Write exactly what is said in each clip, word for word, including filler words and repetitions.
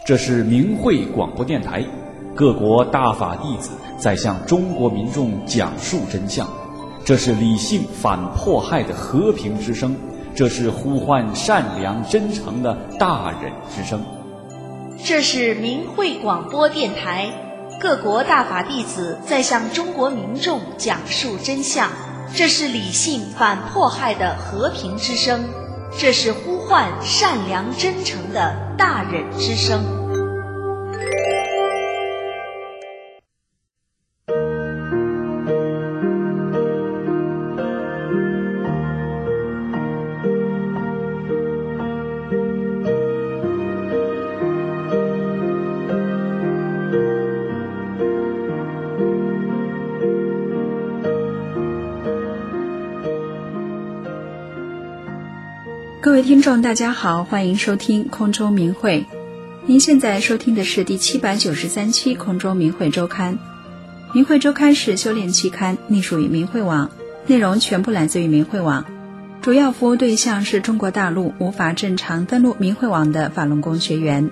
这是明慧广播电台，各国大法弟子在向中国民众讲述真相。这是理性反迫害的和平之声，这是呼唤善良真诚的大忍之声。 这是明慧广播电台，各国大法弟子在向中国民众讲述真相。这是理性反迫害的和平之声，这是呼唤善良真诚的大忍之声。 各位听众大家好，欢迎收听空中明慧。您现在收听的是第七百九十三期空中明慧周刊。明慧周刊是修炼期刊，隶属于明慧网，内容全部来自于明慧网，主要服务对象是中国大陆无法正常登录明慧网的法轮功学员。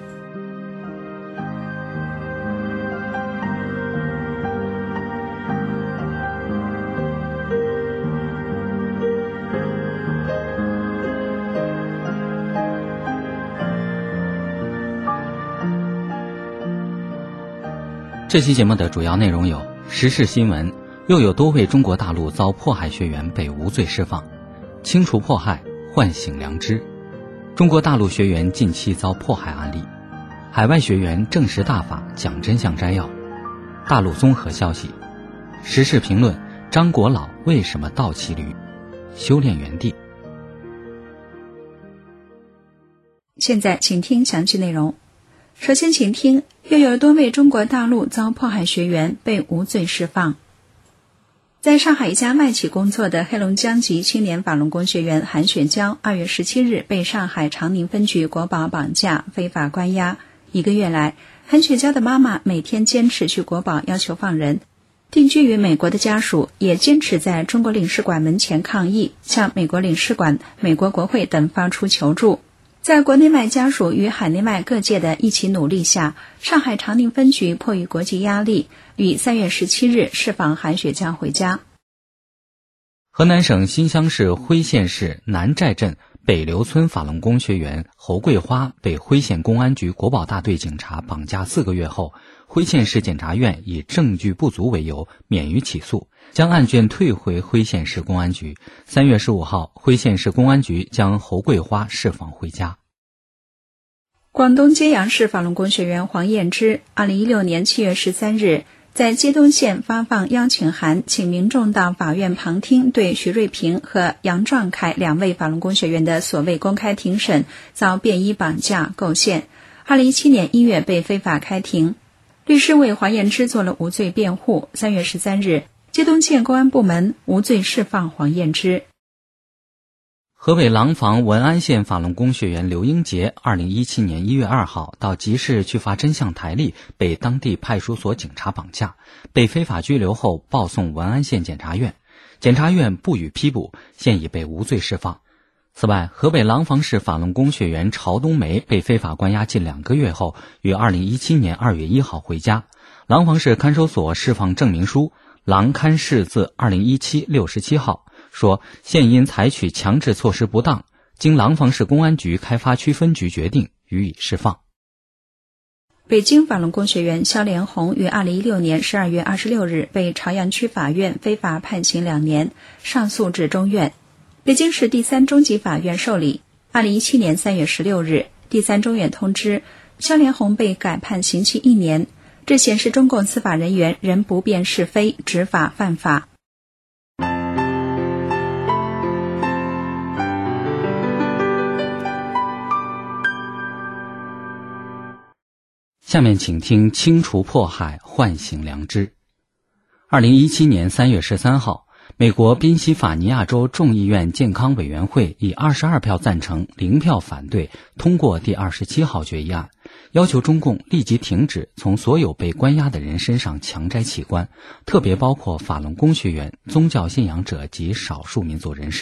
这期节目的主要内容有时事新闻，又有多位中国大陆遭迫害学员被无罪释放，清除迫害，唤醒良知，中国大陆学员近期遭迫害案例，海外学员证实大法讲真相摘要，大陆综合消息，时事评论，张国老为什么倒骑驴，修炼原地。 现在请听详细内容。首先请听，又有多位中国大陆遭迫害学员被无罪释放。在上海一家外企工作的黑龙江籍青年法轮功学员韩雪娇，二月十七日被上海长宁分局国保绑架，非法关押。一个月来，韩雪娇的妈妈每天坚持去国保要求放人，定居于美国的家属也坚持在中国领事馆门前抗议，向美国领事馆、美国国会等发出求助。在国内外家属与海内外各界的一起努力下，上海长宁分局迫于国际压力，于三月十七日释放韩雪娇回家。 河南省新乡市辉县市南寨镇北流村法轮功学员侯桂花被辉县公安局国保大队警察绑架四个月后，辉县市检察院以证据不足为由免于起诉，将案卷退回辉县市公安局。三月十五号，辉县市公安局将侯桂花释放回家。 广东揭阳市法轮功学员黄燕之，二零一六年七月十三日，在揭东县发放邀请函，请民众到法院旁听对徐瑞平和杨壮凯两位法轮功学员的所谓公开庭审，遭便衣绑架构陷。二零一七年一月被非法开庭。律师为黄燕之做了无罪辩护。三月十三日，揭东县公安部门无罪释放黄燕之。 河北廊坊文安县法轮功学员刘英杰，二零一七年一月二号到集市去发真相台历，被当地派出所警察绑架，被非法拘留后报送文安县检察院，检察院不予批捕，现已被无罪释放。此外，河北廊坊市法轮功学员曹冬梅被非法关押近两个月后，于二零一七年二月一号回家，廊坊市看守所释放证明书，廊看市字二零一七六十七号，说现因采取强制措施不当，经廊坊市公安局开发区分局决定予以释放。 北京法轮功学员肖连红于二零一六年十二月二十六日被朝阳区法院非法判刑两年，上诉至中院。北京市第三中级法院受理。二零一七年三月十六日，第三中院通知肖连红被改判刑期一年，这显示中共司法人员仍不辨是非，执法犯法。 下面请听清除迫害，唤醒良知。二零一七年三月十三号，美国宾夕法尼亚州众议院健康委员会以二十二票赞成、零票反对通过第二十七号决议案，要求中共立即停止从所有被关押的人身上强摘器官，特别包括法轮功学员、宗教信仰者及少数民族人士，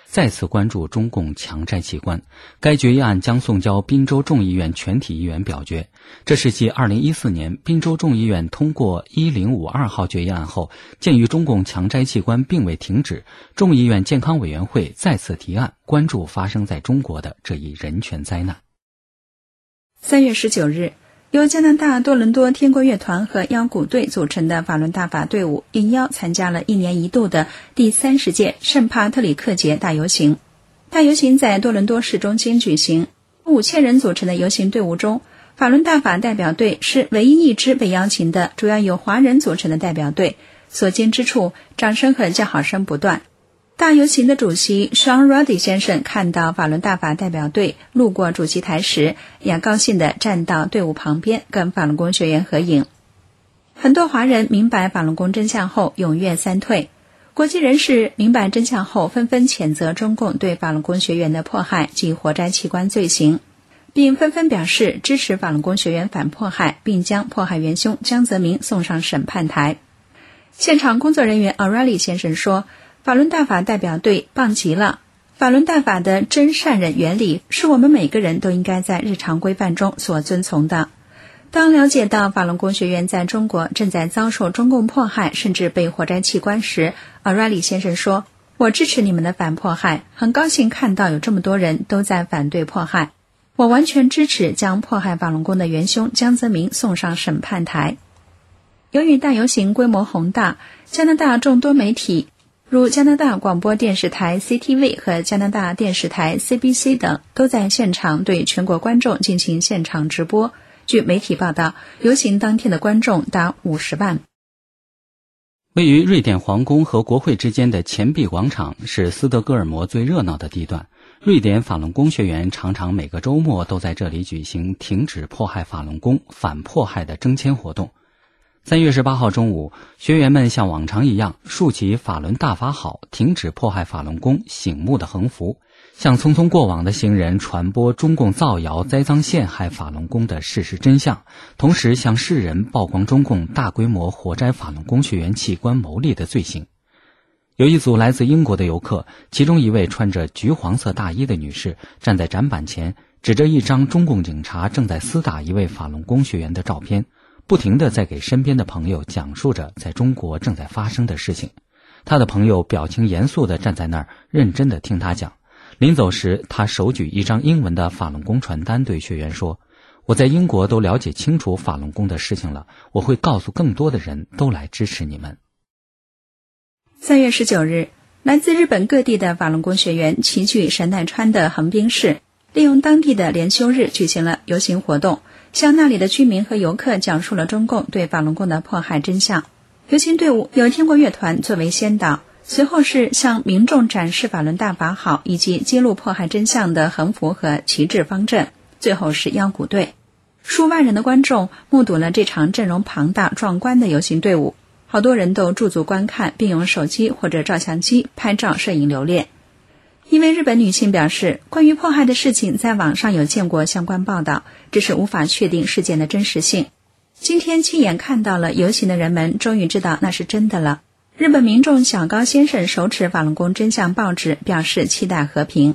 再次关注中共强摘器官。该决议案将送交滨州众议院全体议员表决。这是继二零一四年滨州众议院通过一零五二号决议案后，鉴于中共强摘器官并未停止，众议院健康委员会再次提案关注发生在中国的这一人权灾难。 三月十九日，由加拿大多伦多天国乐团和腰鼓队组成的法伦大法队伍应邀参加了一年一度的第三十届圣帕特里克节大游行。大游行在多伦多市中心举行，五千人组成的游行队伍中，法伦大法代表队是唯一一支被邀请的主要由华人组成的代表队，所见之处，掌声和叫好声不断。大游行的主席 Sean Ruddy 先生看到法伦大法代表队路过主席台时，也高兴地站到队伍旁边跟法轮功学员合影。很多华人明白法轮功真相后踊跃三退，国际人士明白真相后纷纷谴责中共对法轮功学员的迫害及活摘器官罪行，并纷纷表示支持法轮功学员反迫害，并将迫害元凶江泽民送上审判台。现场工作人员 O'Reilly 先生说，法轮大法代表队棒极了，法轮大法的真善忍原理是我们每个人都应该在日常规范中所遵从的。当了解到法轮功学员在中国正在遭受中共迫害，甚至被活摘器官时， O'Reilly 先生说，我支持你们的反迫害，很高兴看到有这么多人都在反对迫害，我完全支持将迫害法轮功的元凶江泽民送上审判台。由于大游行规模宏大，加拿大众多媒体如加拿大广播电视台 C T V 和加拿大电视台 C B C 等都在现场对全国观众进行现场直播。据媒体报道，游行当天的观众达五十万。 位于瑞典皇宫和国会之间的钱币广场是斯德哥尔摩最热闹的地段。瑞典法轮功学员常常每个周末都在这里举行停止迫害法轮功、反迫害的征签活动。三月十八号中午，学员们像往常一样竖起法轮大法好，停止迫害法轮功醒目的横幅，向匆匆过往的行人传播中共造谣栽赃陷害法轮功的事实真相，同时向世人曝光中共大规模活摘法轮功学员器官牟利的罪行。有一组来自英国的游客，其中一位穿着橘黄色大衣的女士站在展板前，指着一张中共警察正在厮打一位法轮功学员的照片，不停地在给身边的朋友讲述着在中国正在发生的事情。他的朋友表情严肃地站在那儿，认真地听他讲。临走时，他手举一张英文的法轮功传单，对学员说，我在英国都了解清楚法轮功的事情了，我会告诉更多的人都来支持你们。 三月十九日，来自日本各地的法轮功学员齐聚神奈川的横滨市，利用当地的连休日举行了游行活动，向那里的居民和游客讲述了中共对法轮功的迫害真相。游行队伍由天国乐团作为先导，随后是向民众展示法轮大法好以及揭露迫害真相的横幅和旗帜方阵，最后是腰鼓队。数万人的观众目睹了这场阵容庞大壮观的游行队伍，好多人都驻足观看，并用手机或者照相机拍照摄影留念。一位日本女性表示，关于迫害的事情在网上有见过相关报道，只是无法确定事件的真实性。今天亲眼看到了游行的人们终于知道那是真的了。日本民众小高先生手持法轮功真相报纸，表示期待和平。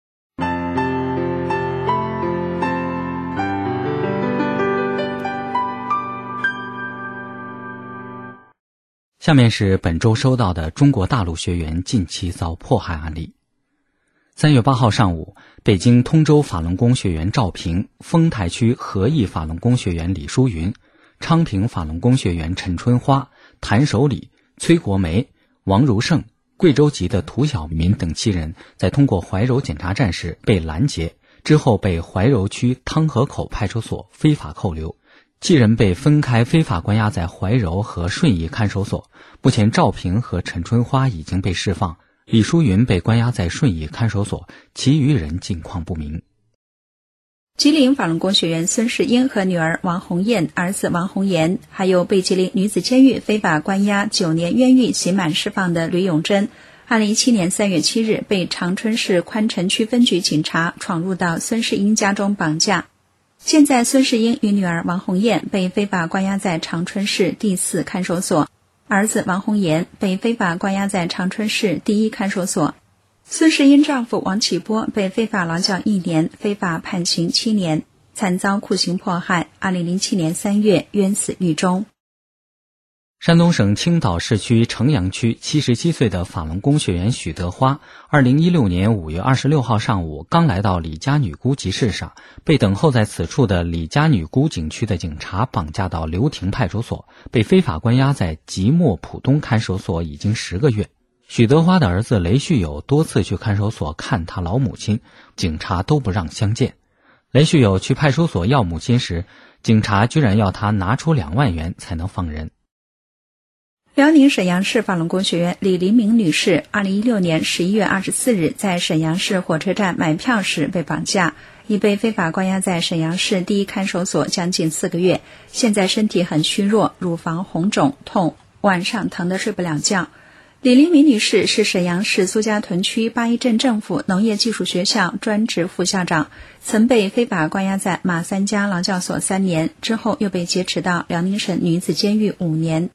下面是本周收到的中国大陆学员近期遭迫害案例。三月八号上午，北京通州法轮功学员赵平、丰台区和义法轮功学员李淑云、昌平法轮功学员陈春花、谭守礼、崔国梅、王如胜、贵州籍的涂晓民等七人在通过怀柔检查站时被拦截，之后被怀柔区汤河口派出所非法扣留。七人被分开非法关押在怀柔和顺义看守所，目前赵平和陈春花已经被释放，李淑云被关押在顺义看守所，其余人近况不明。 吉林法轮功学员孙世英和女儿王红艳、儿子王红岩，还有被吉林女子监狱非法关押九年冤狱刑满释放的吕永珍，二零一七年三月七日被长春市宽城区分局警察闯入到孙世英家中绑架。现在孙世英与女儿王红艳被非法关押在长春市第四看守所，儿子王红岩被非法关押在长春市第一看守所。 孙世英丈夫王启波被非法劳教一年，非法判刑七年，惨遭酷刑迫害。二零零七年三月冤死狱中。 山东省青岛市区城阳区七十七岁的法轮功学员许德花，二零一六年五月二十六号上午刚来到李家女姑集市上，被等候在此处的李家女姑景区的警察绑架到流亭派出所，被非法关押在即墨浦东看守所已经十个月。许德花的儿子雷旭友多次去看守所看他老母亲，警察都不让相见。雷旭友去派出所要母亲时，警察居然要他拿出两万元才能放人。 辽宁沈阳市法轮功学员李黎明女士，二零一六年十一月二十四日在沈阳市火车站买票时被绑架，已被非法关押在沈阳市第一看守所将近四个月，现在身体很虚弱，乳房红肿痛，晚上疼得睡不了觉。李黎明女士是沈阳市苏家屯区八一镇政府农业技术学校专职副校长，曾被非法关押在马三家劳教所三年，之后又被劫持到辽宁省女子监狱五年。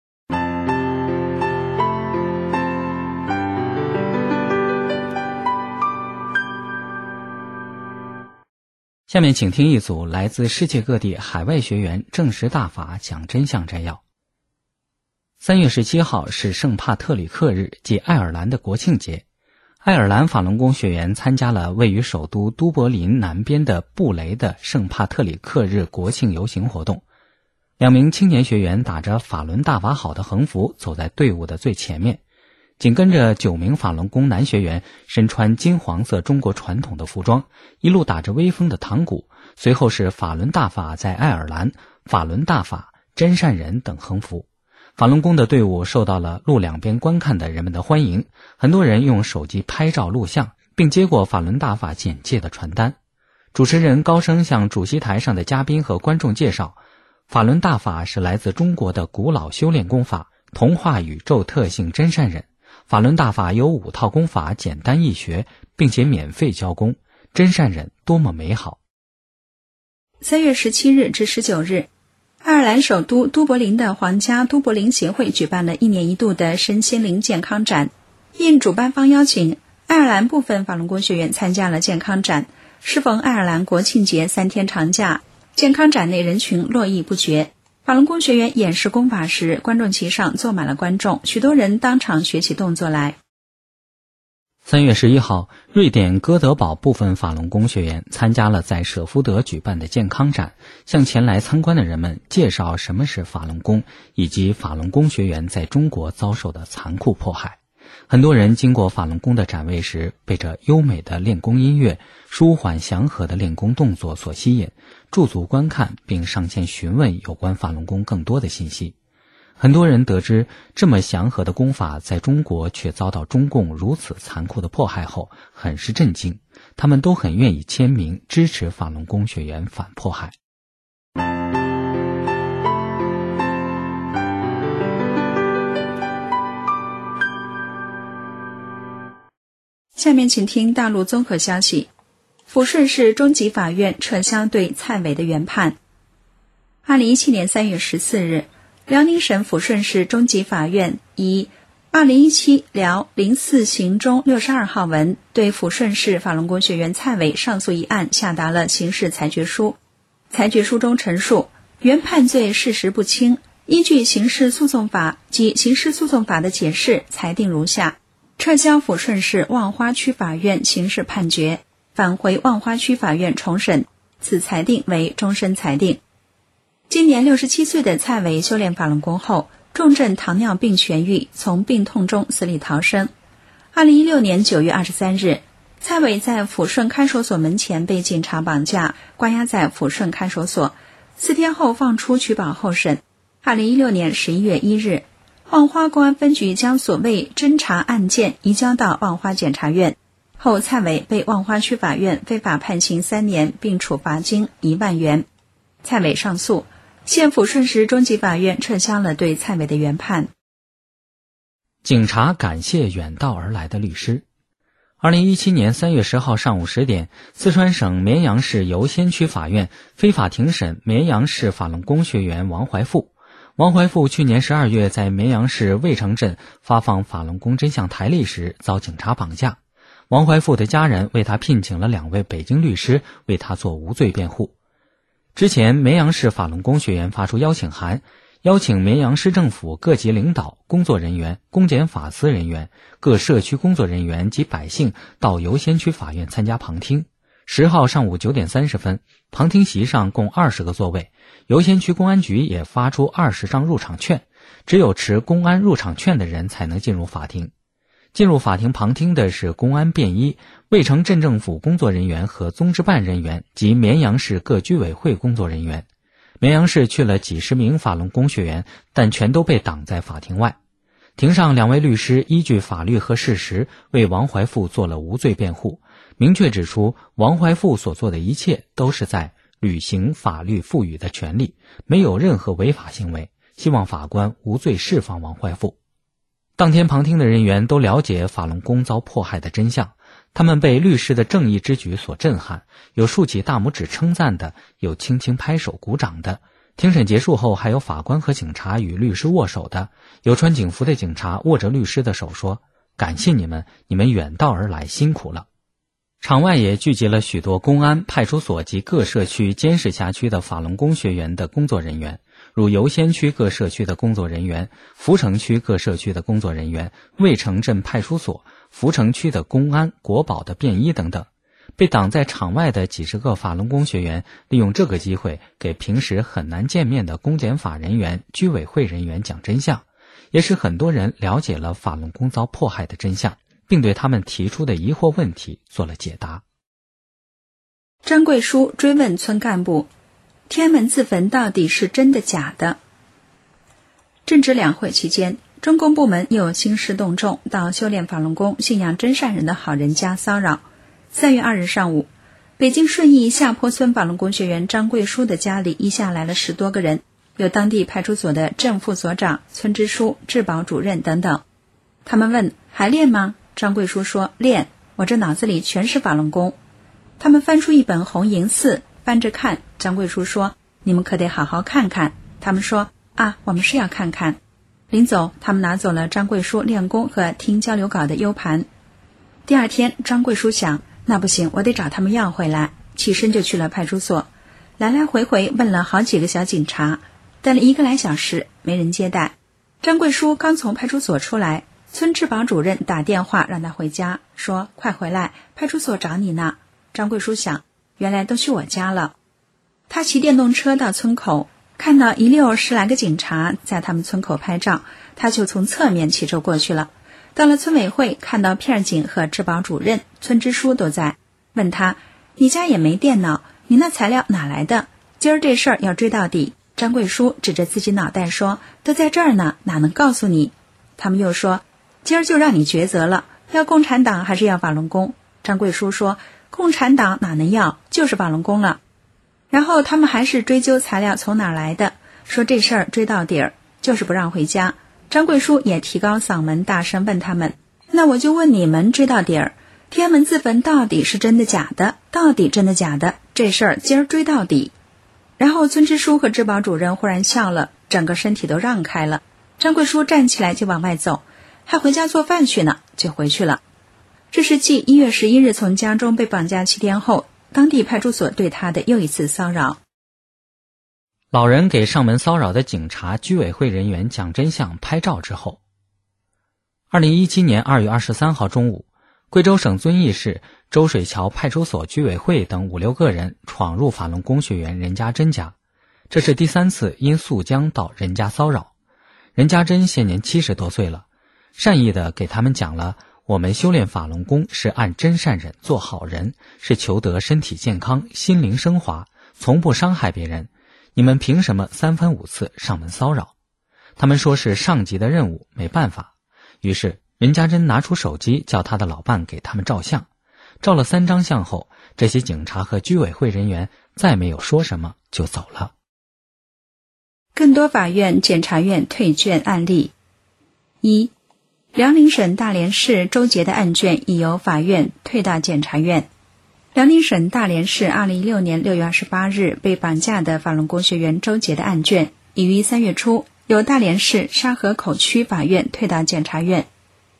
下面请听一组来自世界各地海外学员证实大法讲真相摘要。三月十七号是圣帕特里克日，即爱尔兰的国庆节。爱尔兰法轮功学员参加了位于首都都柏林南边的布雷的圣帕特里克日国庆游行活动。两名青年学员打着法轮大法好的横幅走在队伍的最前面，紧跟着九名法轮功男学员身穿金黄色中国传统的服装，一路打着威风的堂鼓，随后是法轮大法在爱尔兰、法轮大法、真善人等横幅。法轮功的队伍受到了路两边观看的人们的欢迎，很多人用手机拍照录像，并接过法轮大法简介的传单。主持人高声向主席台上的嘉宾和观众介绍，法轮大法是来自中国的古老修炼功法，同化宇宙特性真善忍。法轮大法有五套功法，简单易学，并且免费教功，真善忍多么美好。 三月十七日至十九日，爱尔兰首都都柏林的皇家都柏林协会举办了一年一度的身心灵健康展。应主办方邀请，爱尔兰部分法轮功学员参加了健康展。适逢爱尔兰国庆节三天长假，健康展内人群络绎不绝。法轮功学员演示功法时，观众席上坐满了观众，许多人当场学起动作来。 三月十一号，瑞典哥德堡部分法轮功学员参加了在舍夫德举办的健康展，向前来参观的人们介绍什么是法轮功，以及法轮功学员在中国遭受的残酷迫害。很多人经过法轮功的展位时，被这优美的练功音乐、舒缓祥和的练功动作所吸引，驻足观看并上前询问有关法轮功更多的信息。很多人得知这么祥和的功法在中国却遭到中共如此残酷的迫害后，很是震惊，他们都很愿意签名支持法轮功学员反迫害。 下面请听大陆综合消息。抚顺市中级法院撤销对蔡伟的原判。二零一七年三月十四日，辽宁省抚顺市中级法院以二零一七辽零四刑中六十二号文对抚顺市法轮功学员蔡伟上诉一案下达了刑事裁决书。裁决书中陈述，原判罪事实不清，依据刑事诉讼法及刑事诉讼法的解释，裁定如下：撤销抚顺市望花区法院刑事判决，返回望花区法院重审，此裁定为终身裁定。今年六十七岁的蔡伟修炼法轮功后，重症糖尿病痊愈，从病痛中死里逃生。二零一六年九月二十三日，蔡伟在抚顺看守所门前被警察绑架，关押在抚顺看守所，四天后放出取保候审。二零一六年十一月一日，望花公安分局将所谓侦查案件移交到望花检察院，后蔡伟被望花区法院非法判刑三年，并处罚金一万元。蔡伟上诉，现抚顺市中级法院撤销了对蔡伟的原判。 警察感谢远道而来的律师。二零一七年三月十号上午十点，四川省绵阳市游仙区法院非法庭审绵阳市法轮功学员王怀富。王怀富去年十二月在绵阳市渭城镇发放法轮功真相台历时遭警察绑架。 王怀富的家人为他聘请了两位北京律师为他做无罪辩护。之前绵阳市法轮功学员发出邀请函，邀请绵阳市政府各级领导、工作人员、公检法司人员、各社区工作人员及百姓到游仙区法院参加旁听。十号上午九点三十分，旁听席上共二十个座位，游仙区公安局也发出二十张入场券，只有持公安入场券的人才能进入法庭。进入法庭旁听的是公安便衣、渭城镇政府工作人员和综治办人员及绵阳市各居委会工作人员。绵阳市去了几十名法轮功学员，但全都被挡在法庭外。庭上两位律师依据法律和事实为王怀富做了无罪辩护，明确指出王怀富所做的一切都是在履行法律赋予的权利，没有任何违法行为，希望法官无罪释放王怀富。当天旁听的人员都了解法轮功遭迫害的真相，他们被律师的正义之举所震撼，有竖起大拇指称赞的，有轻轻拍手鼓掌的。庭审结束后，还有法官和警察与律师握手的，有穿警服的警察握着律师的手说：“感谢你们，你们远道而来，辛苦了。”场外也聚集了许多公安、派出所及各社区监视辖区的法轮功学员的工作人员，如游仙区各社区的工作人员、福城区各社区的工作人员、渭城镇派出所、福城区的公安、国保的便衣等等。被挡在场外的几十个法轮功学员利用这个机会给平时很难见面的公检法人员、居委会人员讲真相，也使很多人了解了法轮功遭迫害的真相，并对他们提出的疑惑问题做了解答。 张贵书追问村干部，天安门自焚到底是真的假的？正值两会期间，中共部门又兴师动众，到修炼法轮功、信仰真善人的好人家骚扰。三月二日上午，北京顺义下坡村法轮功学员张贵书的家里一下来了十多个人，有当地派出所的正副所长、村支书、治保主任等等。他们问：“还练吗？”张贵书说：“练，我这脑子里全是法轮功。”他们翻出一本《红银寺》，翻着看。张贵书说：“你们可得好好看看。”他们说：“啊，我们是要看看。”临走，他们拿走了张贵书练功和听交流稿的 U 盘。第二天，张贵书想，那不行，我得找他们要回来，起身就去了派出所，来来回回问了好几个小警察，等了一个来小时，没人接待。张贵书刚从派出所出来，村治保主任打电话让他回家，说：“快回来，派出所找你呢。”张贵书想，原来都去我家了。他骑电动车到村口，看到一溜十来个警察在他们村口拍照，他就从侧面骑车过去了。到了村委会，看到片警和治保主任、村支书都在，问他：“你家也没电脑，你那材料哪来的？今儿这事儿要追到底。”张贵书指着自己脑袋说：“都在这儿呢，哪能告诉你？”他们又说：“今儿就让你抉择了，要共产党还是要法轮功？”张贵书说：“共产党哪能要，就是法轮功了。”然后他们还是追究材料从哪儿来的，说这事儿追到底儿，就是不让回家。张贵书也提高嗓门大声问他们：“那我就问你们追到底儿，天安门自焚到底是真的假的？到底真的假的？这事儿今儿追到底。”然后村支书和治保主任忽然笑了，整个身体都让开了。张贵书站起来就往外走，还回家做饭去呢，就回去了。这是继一月十一日从家中被绑架七天后，当地派出所对他的又一次骚扰。 老人给上门骚扰的警察、居委会人员讲真相、拍照之后，二零一七年二月二十三号中午，贵州省遵义市周水桥派出所居委会等五六个人闯入法轮功学员任家珍家，这是第三次因诉将到任家骚扰。任家珍现年七十多岁了，善意的给他们讲了，我们修炼法轮功是按真善忍做好人，是求得身体健康、心灵升华，从不伤害别人。你们凭什么三番五次上门骚扰？他们说是上级的任务，没办法。于是任家珍拿出手机叫他的老伴给他们照相，照了三张相后，这些警察和居委会人员再没有说什么就走了。 更多法院、检察院退卷案例：一、辽宁省大连市周杰的案卷已由法院退到检察院。辽宁省大连市二零一六年六月二十八日被绑架的法轮功学员周杰的案卷已于三月初由大连市沙河口区法院退到检察院。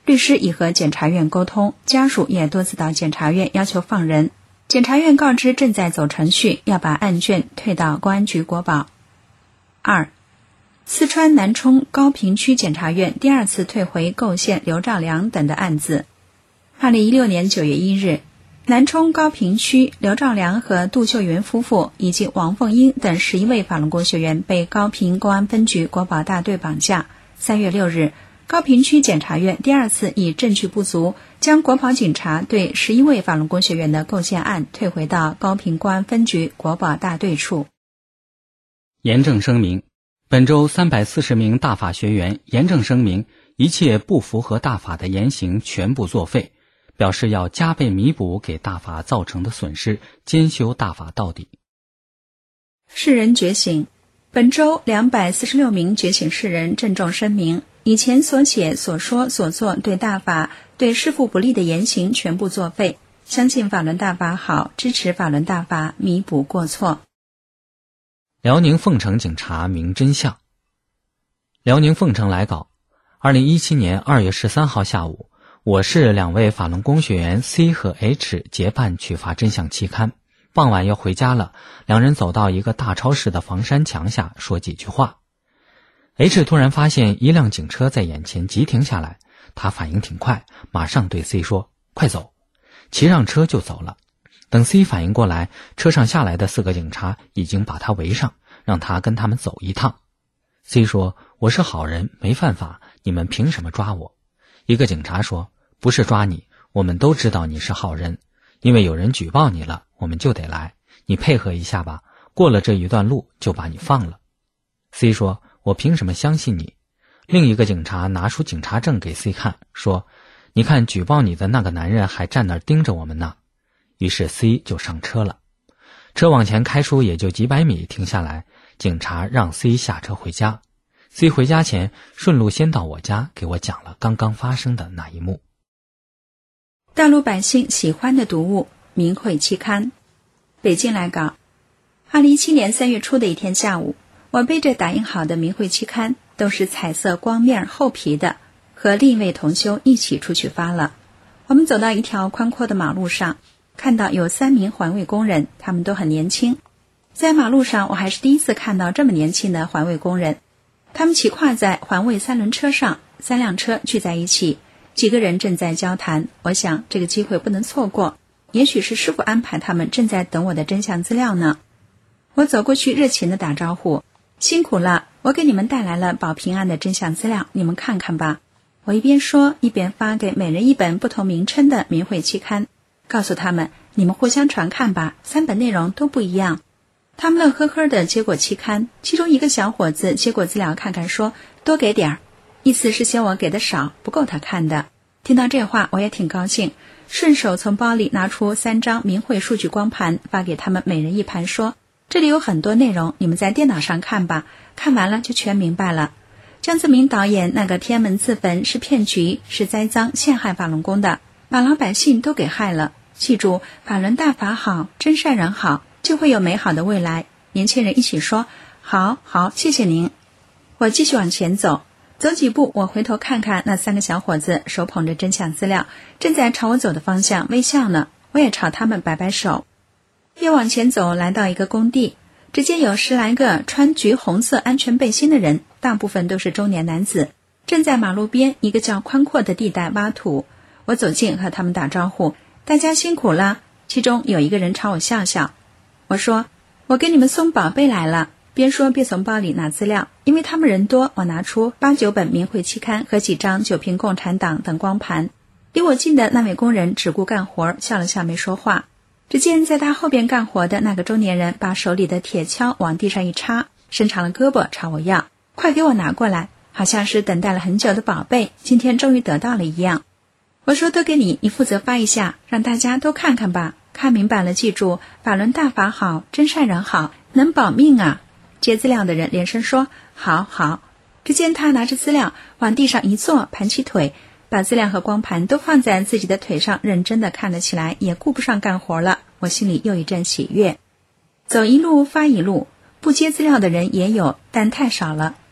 律师已和检察院沟通，家属也多次到检察院要求放人，检察院告知正在走程序，要把案卷退到公安局国保。二、四川南充高平区检察院第二次退回构陷刘兆良等的案子。二零一六年九月一日，南充高平区刘兆良和杜秀云夫妇以及王凤英等十一位法轮功学员被高平公安分局国保大队绑架。三月六日，高平区检察院第二次以证据不足，将国保警察对十一位法轮功学员的构陷案退回到高平公安分局国保大队处。 严正声明，本周三百四十名大法学员严正声明，一切不符合大法的言行全部作废，表示要加倍弥补给大法造成的损失，坚修大法到底。 世人觉醒，本周两百四十六名觉醒世人郑重声明，以前所写所说所做对大法对师父不利的言行全部作废，相信法轮大法好，支持法轮大法，弥补过错。 辽宁凤城警察明真相。辽宁凤城来稿，二零一七年二月十三号下午，我市两位法轮功学员 C 和 H 结伴去发真相期刊，傍晚要回家了，两人走到一个大超市的防山墙下说几句话。H 突然发现一辆警车在眼前急停下来，他反应挺快，马上对 C 说快走，骑上车就走了。等 C 反应过来，车上下来的四个警察已经把他围上，让他跟他们走一趟。 C 说我是好人没犯法，你们凭什么抓我？一个警察说不是抓你，我们都知道你是好人，因为有人举报你了，我们就得来，你配合一下吧，过了这一段路就把你放了。 C 说我凭什么相信你？另一个警察拿出警察证给 C 看，说你看举报你的那个男人还站那儿盯着我们呢。于是 C 就上车了，车往前开出也就几百米停下来，警察让 C 下车回家。 C 回家前顺路先到我家，给我讲了刚刚发生的那一幕。 大陆百姓喜欢的读物，明慧期刊。北京来稿，二零一七年三月初的一天下午，我背着打印好的明慧期刊，都是彩色光面厚皮的，和另一位同修一起出去发了。我们走到一条宽阔的马路上，看到有三名环卫工人，他们都很年轻。在马路上，我还是第一次看到这么年轻的环卫工人。他们骑跨在环卫三轮车上，三辆车聚在一起，几个人正在交谈。我想这个机会不能错过，也许是师父安排他们正在等我的真相资料呢。我走过去热情地打招呼，辛苦了，我给你们带来了保平安的真相资料，你们看看吧。我一边说一边发给每人一本不同名称的明慧期刊，告诉他们你们互相传看吧，三本内容都不一样。他们乐呵呵地接过期刊，其中一个小伙子接过资料看看说多给点儿，意思是嫌我给的少，不够他看的。听到这话我也挺高兴，顺手从包里拿出三张明慧数据光盘，发给他们每人一盘，说这里有很多内容，你们在电脑上看吧，看完了就全明白了。江泽民导演那个天安门自焚是骗局，是栽赃陷害法轮功的，把老百姓都给害了。记住，法轮大法好，真善人好，就会有美好的未来。年轻人一起说好好，谢谢您。我继续往前走，走几步我回头看看那三个小伙子，手捧着真相资料，正在朝我走的方向微笑呢，我也朝他们摆摆手。又往前走，来到一个工地，只见有十来个穿橘红色安全背心的人，大部分都是中年男子，正在马路边一个较宽阔的地带挖土。我走近和他们打招呼，大家辛苦了。其中有一个人朝我笑笑，我说我给你们送宝贝来了，边说边从包里拿资料。因为他们人多，我拿出八九本明慧期刊和几张九评共产党等光盘。离我近的那位工人只顾干活，笑了笑没说话。只见在他后边干活的那个中年人把手里的铁锹往地上一插，伸长了胳膊朝我要，快给我拿过来，好像是等待了很久的宝贝，今天终于得到了一样。我说都给你，你负责发一下，让大家都看看吧，看明白了记住，法轮大法好，真善人好，能保命啊。接资料的人连声说好好。只见他拿着资料往地上一坐，盘起腿，把资料和光盘都放在自己的腿上，认真地看了起来，也顾不上干活了。我心里又一阵喜悦。走一路发一路，不接资料的人也有，但太少了。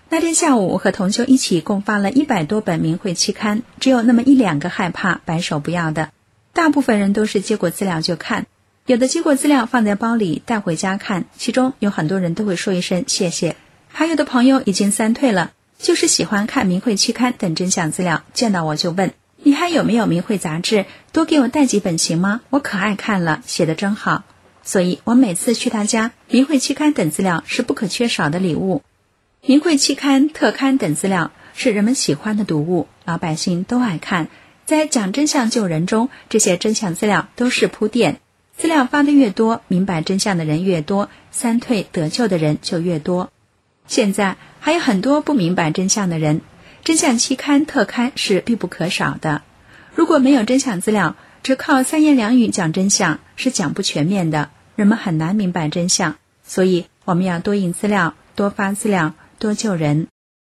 那天下午，我和同修一起共发了一百多本明慧期刊，只有那么一两个害怕白手不要的，大部分人都是接过资料就看，有的接过资料放在包里带回家看，其中有很多人都会说一声谢谢，还有的朋友已经三退了，就是喜欢看明慧期刊等真相资料，见到我就问，你还有没有明慧杂志，多给我带几本行吗？我可爱看了，写得真好。所以我每次去他家，明慧期刊等资料是不可缺少的礼物。明慧期刊、特刊等资料是人们喜欢的读物，老百姓都爱看。在讲真相救人中，这些真相资料都是铺垫，资料发得越多，明白真相的人越多，三退得救的人就越多。现在还有很多不明白真相的人，真相期刊、特刊是必不可少的。如果没有真相资料，只靠三言两语讲真相是讲不全面的，人们很难明白真相。所以我们要多印资料，多发资料，多救人。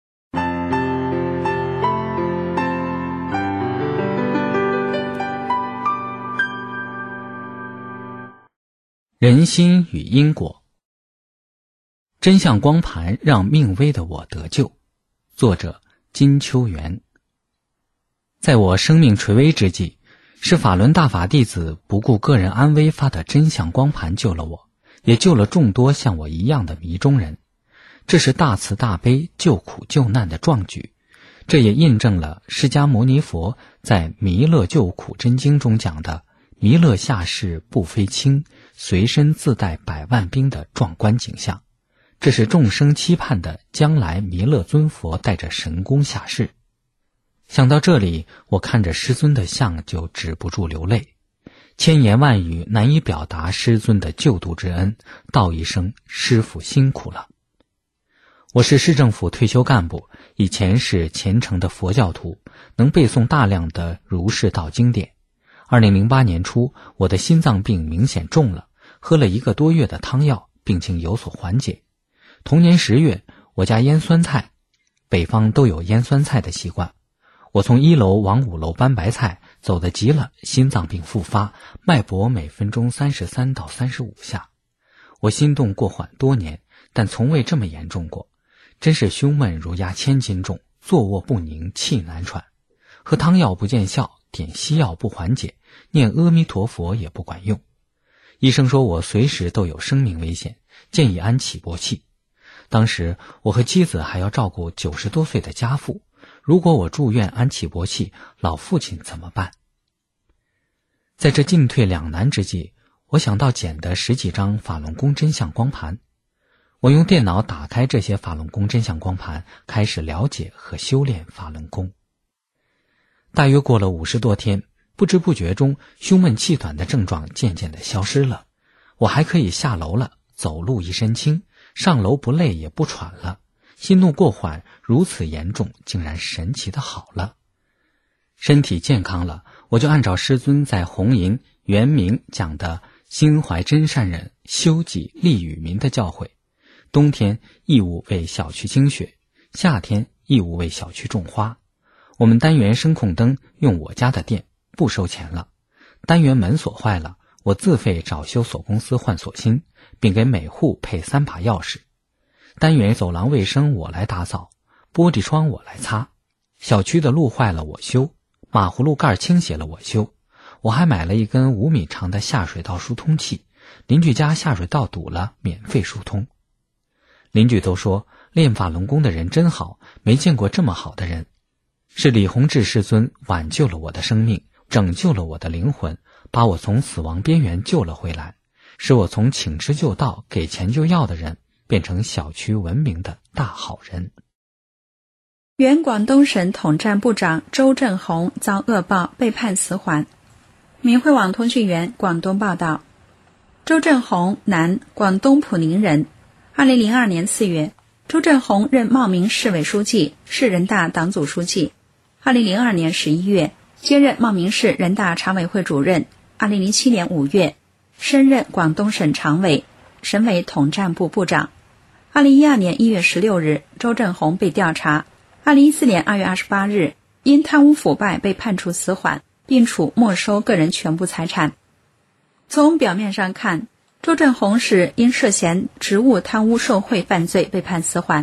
人心与因果，真相光盘让命危的我得救。作者金秋元。在我生命垂危之际，是法轮大法弟子不顾个人安危发的真相光盘救了我，也救了众多像我一样的迷中人。这是大慈大悲救苦救难的壮举，这也印证了释迦牟尼佛在《弥勒救苦真经》中讲的弥勒下世不飞轻，随身自带百万兵的壮观景象。这是众生期盼的将来弥勒尊佛带着神功下世。想到这里，我看着师尊的像就止不住流泪，千言万语难以表达师尊的救度之恩，道一声师父辛苦了。我是市政府退休干部，以前是虔诚的佛教徒，能背诵大量的儒释道经典。二零零八年初，我的心脏病明显重了，喝了一个多月的汤药，病情有所缓解。同年十月，我家腌酸菜，北方都有腌酸菜的习惯。我从一楼往五楼搬白菜，走得急了，心脏病复发，脉搏每分钟三十三到三十五下。我心动过缓多年，但从未这么严重过，真是胸闷如压千斤重，坐卧不宁，气难喘。喝汤药不见效，点西药不缓解，念阿弥陀佛也不管用。医生说我随时都有生命危险，建议安起搏器。当时我和妻子还要照顾九十多岁的家父，如果我住院安起搏器，老父亲怎么办？在这进退两难之际，我想到捡的十几张法轮功真相光盘。我用电脑打开这些法轮功真相光盘，开始了解和修炼法轮功。大约过了五十多天，不知不觉中，胸闷气短的症状渐渐地消失了。我还可以下楼了，走路一身轻，上楼不累也不喘了。心怒过缓如此严重，竟然神奇的好了。身体健康了，我就按照师尊在红银圆明讲的心怀真善忍，修己利与民的教诲。冬天义务为小区清雪，夏天义务为小区种花。我们单元声控灯用我家的电，不收钱了。单元门锁坏了，我自费找修锁公司换锁芯，并给每户配三把钥匙。单元走廊卫生我来打扫，玻璃窗我来擦，小区的路坏了我修，马葫芦盖倾斜了我修。我还买了一根五米长的下水道疏通器，邻居家下水道堵了，免费疏通。邻居都说练法轮功的人真好，没见过这么好的人。是李洪志师尊挽救了我的生命，拯救了我的灵魂，把我从死亡边缘救了回来，使我从请吃就到给钱就要的人变成小区文明的大好人。 原广东省统战部长周振宏遭恶报，被判死缓。明慧网通讯员广东报道，周振宏，男，广东普宁人。二零零二年四月，周振宏任茂名市委书记、市人大党组书记。二零零二年十一月，接任茂名市人大常委会主任。二零零七年五月，升任广东省常委、省委统战部部长。二零一二年一月十六日，周振宏被调查。二零一四年二月二十八日，因贪污腐败被判处死缓，并处没收个人全部财产。从表面上看，周振宏是因涉嫌职务贪污受贿犯罪被判死缓，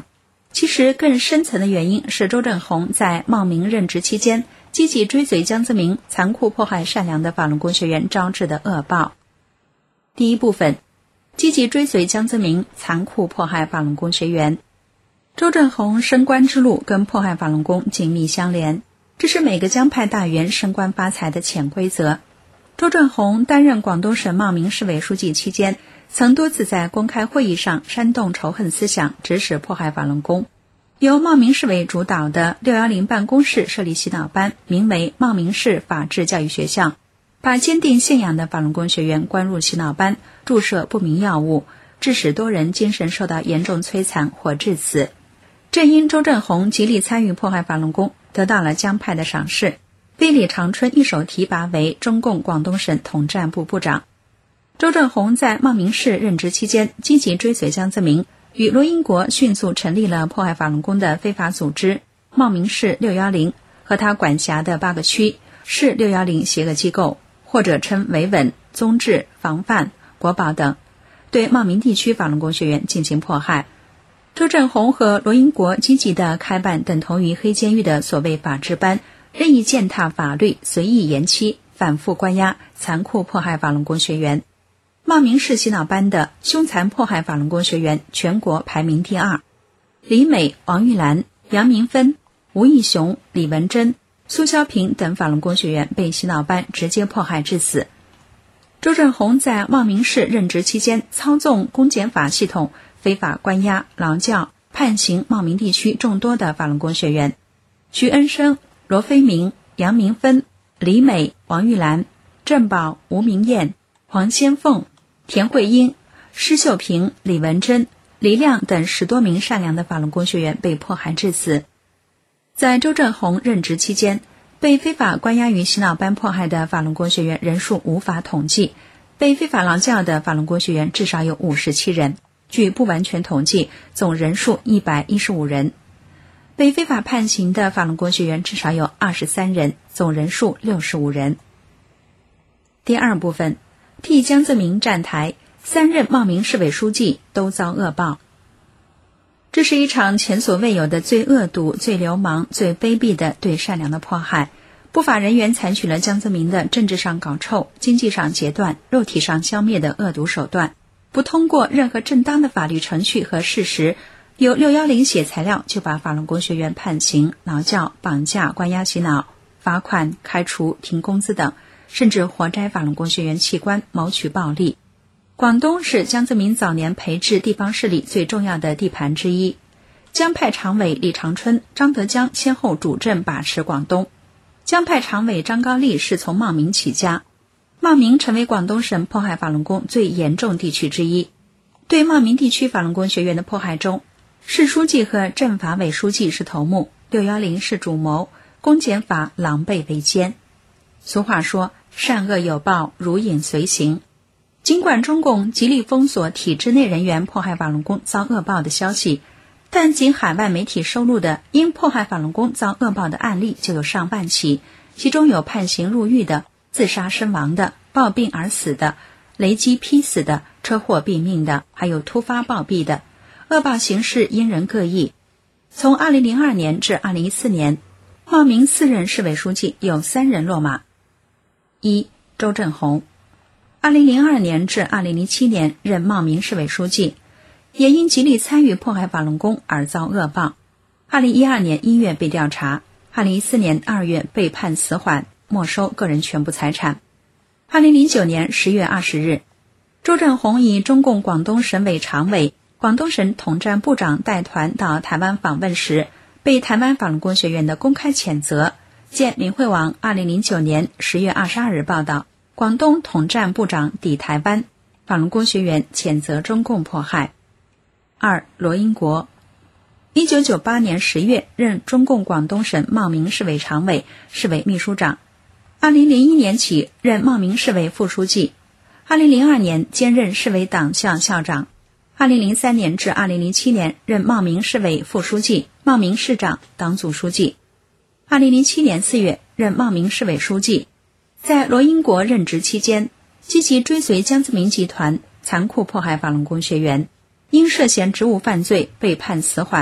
其实更深层的原因是周振宏在冒名任职期间积极追随江泽民残酷迫害善良的法轮功学员招致的恶报。第一部分，积极追随江泽民残酷迫害法轮功学员。周振宏升官之路跟迫害法轮功紧密相连，这是每个江派大员升官发财的潜规则。周振宏担任广东省茂名市委书记期间，曾多次在公开会议上煽动仇恨思想，指使迫害法轮功。由茂名市委主导的六一零办公室设立洗脑班，名为茂名市法治教育学校，把坚定信仰的法轮功学员关入洗脑班，注射不明药物，致使多人精神受到严重摧残或致死。正因周振宏极力参与迫害法轮功，得到了江派的赏识，被李长春一手提拔为中共广东省统战部部长。周振宏在茂名市任职期间，积极追随江泽民，与罗英国迅速成立了迫害法轮功的非法组织茂名市六一零和他管辖的八个区市六一零协恶机构，或者称维稳、宗治、防范、国保等，对茂名地区法轮功学员进行迫害。周振宏和罗英国积极地开办等同于黑监狱的所谓法治班，任意践踏法律，随意延期，反复关押，残酷迫害法轮功学员。茂名市洗脑班的凶残迫害法轮功学员全国排名第二，李美、王玉兰、杨明芬、吴义雄、李文珍、苏肖平等法轮功学员被洗脑班直接迫害致死。周振宏在茂名市任职期间，操纵公检法系统，非法关押、劳教、判刑茂名地区众多的法轮功学员。徐恩生、罗飞明、杨明芬、李美、王玉兰、郑宝、吴明艳、黄先凤、田慧英、施秀平、李文珍、李亮等十多名善良的法轮功学员被迫害致死。在周振宏任职期间，被非法关押于洗脑班迫害的法轮功学员人数无法统计，被非法劳教的法轮功学员至少有五十七人，据不完全统计，总人数一百一十五人。被非法判刑的法轮功学员至少有二十三人，总人数六十五人。第二部分，替江泽民站台，三任茂名市委书记都遭恶报。这是一场前所未有的最恶毒、最流氓、最卑鄙的对善良的迫害。不法人员采取了江泽民的政治上搞臭、经济上截断、肉体上消灭的恶毒手段，不通过任何正当的法律程序和事实，有六一零写材料就把法轮功学员判刑、劳教、绑架、关押洗脑、罚款、开除、停工资等，甚至活摘法轮功学员器官，谋取暴利。广东是江泽民早年培植地方势力最重要的地盘之一，江派常委李长春、张德江先后主政把持广东。江派常委张高丽是从茂名起家，茂名成为广东省迫害法轮功最严重地区之一。对茂名地区法轮功学员的迫害中，市书记和政法委书记是头目，六一零是主谋，公检法狼狈为奸。俗话说，善恶有报，如影随形。尽管中共极力封锁体制内人员迫害法轮功遭恶报的消息，但仅海外媒体收录的因迫害法轮功遭恶报的案例就有上万起，其中有判刑入狱的、自杀身亡的、暴病而死的、雷击劈死的、车祸毙命的，还有突发暴毙的。恶报形式因人各异。从二零零二年至二零一四年，茂名四任市委书记有三人落马。一、周振宏，二零零二年至二零零七年任茂名市委书记，也因极力参与迫害法轮功而遭恶报。二零一二年一月被调查，二零一四年二月被判死缓，没收个人全部财产。二零零九年十月二十日，周振宏以中共广东省委常委、广东省统战部长带团到台湾访问时，被台湾法轮功学员的公开谴责。见明慧网二零零九年十月二十二日报道，广东统战部长抵台湾，法轮功学员谴责中共迫害。二、罗英国，一九九八年十月任中共广东省茂名市委常委、市委秘书长，二零零一年起任茂名市委副书记，二零零二年兼任市委党校校长，二零零三年至二零零七年任茂名市委副书记、茂名市长、党组书记。二零零七年四月任茂名市委书记。在罗英国任职期间，积极追随江泽民集团残酷迫害法轮功学员，因涉嫌职务犯罪被判死缓，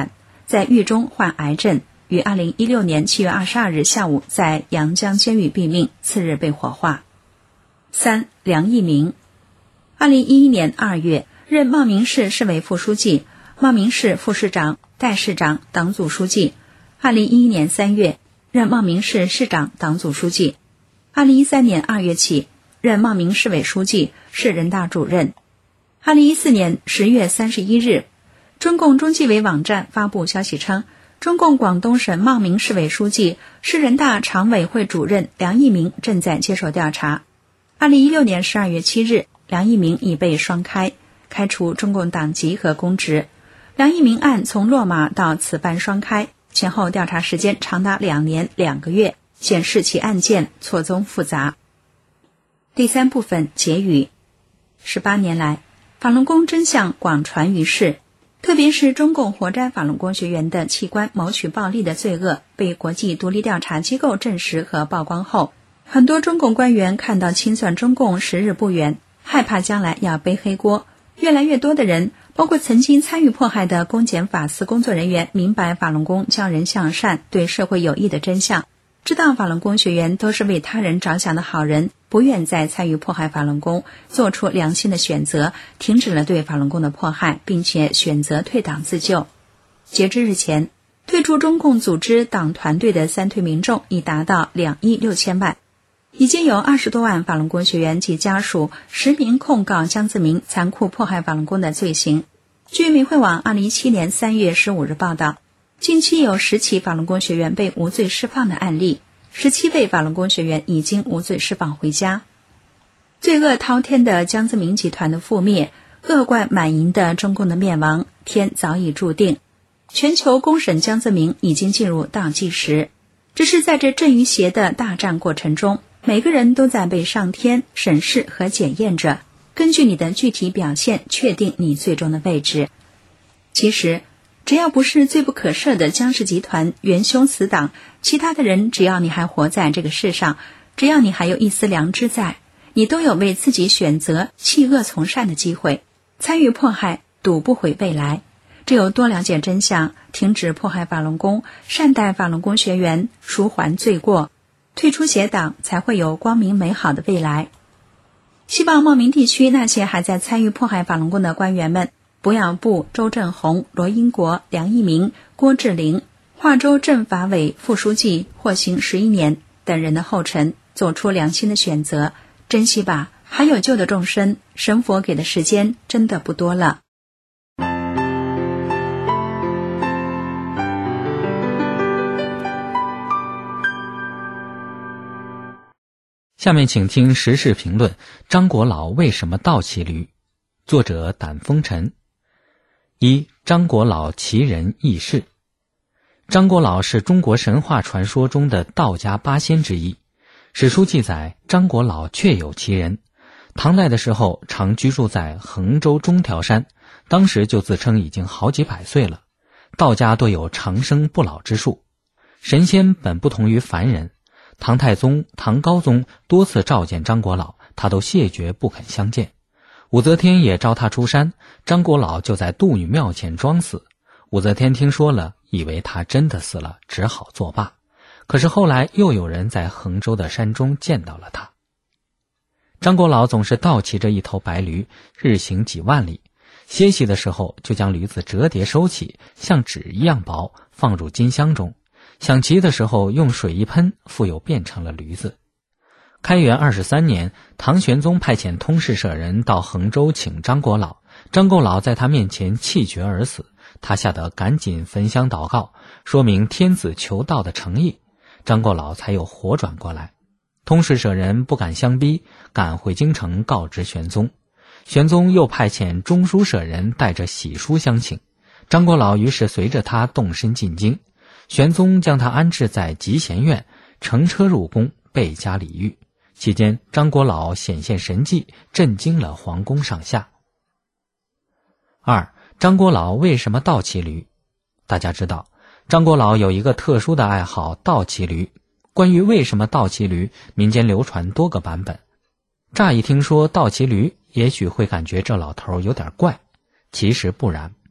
在狱中患癌症，于二零一六年七月二十二日下午在阳江监狱毙命，次日被火化。三、梁益明，二零一一年二月任茂名市市委副书记、茂名市副市长、代市长、党组书记。二零一一年三月任茂名市市长、党组书记。二零一三年二月起任茂名市委书记、市人大主任。二零一四年十月三十一日，中共中纪委网站发布消息称，中共广东省茂名市委书记、市人大常委会主任梁益明正在接受调查。二零一六年十二月七日，梁益明已被双开，开除中共党籍和公职。梁益明案从落马到此办双开，前后调查时间长达两年两个月，显示其案件错综复杂。第三部分结语。十八年来，法轮功真相广传于世，特别是中共活摘法轮功学员的器官谋取暴利的罪恶被国际独立调查机构证实和曝光后，很多中共官员看到清算中共时日不远，害怕将来要背黑锅。越来越多的人，包括曾经参与迫害的公检法司工作人员，明白法轮功教人向善、对社会有益的真相，知道法轮功学员都是为他人着想的好人，不愿再参与迫害法轮功，做出良心的选择，停止了对法轮功的迫害，并且选择退党自救。截至日前，退出中共组织党团队的三退民众已达到两亿六千万。已经有二十多万法轮功学员及家属实名控告江泽民残酷迫害法轮功的罪行。据民汇网二零一七年三月十五日报道，近期有十起法轮功学员被无罪释放的案例，十七位法轮功学员已经无罪释放回家。罪恶滔天的江泽民集团的覆灭，恶贯满盈的中共的灭亡，天早已注定。全球公审江泽民已经进入倒计时，只是在这正与邪的大战过程中，每个人都在被上天审视和检验着，根据你的具体表现确定你最终的位置。其实只要不是罪不可赦的江氏集团元凶死党，其他的人只要你还活在这个世上，只要你还有一丝良知在，你都有为自己选择弃恶从善的机会。参与迫害，赌不回未来。只有多了解真相，停止迫害法轮功，善待法轮功学员，赎还罪过，退出邪党，才会有光明美好的未来。希望茂名地区那些还在参与迫害法轮功的官员们，不要步周振宏、罗英国、梁益明、郭志玲、化州政法委副书记获刑十一年等人的后尘，做出良心的选择。珍惜吧，还有救的众生，神佛给的时间真的不多了。 下面请听时事评论：张国老为什么倒骑驴？作者胆风尘。一、张国老奇人异事。张国老是中国神话传说中的道家八仙之一。史书记载，张国老确有其人。唐代的时候，常居住在衡州中条山，当时就自称已经好几百岁了。道家多有长生不老之术，神仙本不同于凡人。唐太宗、唐高宗多次召见张国老，他都谢绝不肯相见。武则天也召他出山，张国老就在杜女庙前装死。武则天听说了，以为他真的死了，只好作罢。可是后来又有人在衡州的山中见到了他。张国老总是倒骑着一头白驴，日行几万里，歇息的时候就将驴子折叠收起，像纸一样薄，放入金箱中。想骑的时候用水一喷，复又变成了驴子。开元二十三年，唐玄宗派遣通事舍人到衡州请张国老，张国老在他面前气绝而死，他吓得赶紧焚香祷告，说明天子求道的诚意，张国老才有活转过来。通事舍人不敢相逼，赶回京城告知玄宗。玄宗又派遣中书舍人带着喜书相请，张国老于是随着他动身进京。玄宗将他安置在集贤院，乘车入宫，倍加礼遇。期间，张国老显现神迹，震惊了皇宫上下。二、张国老为什么倒骑驴？大家知道，张国老有一个特殊的爱好，倒骑驴。关于为什么倒骑驴，民间流传多个版本。乍一听说倒骑驴，也许会感觉这老头有点怪，其实不然。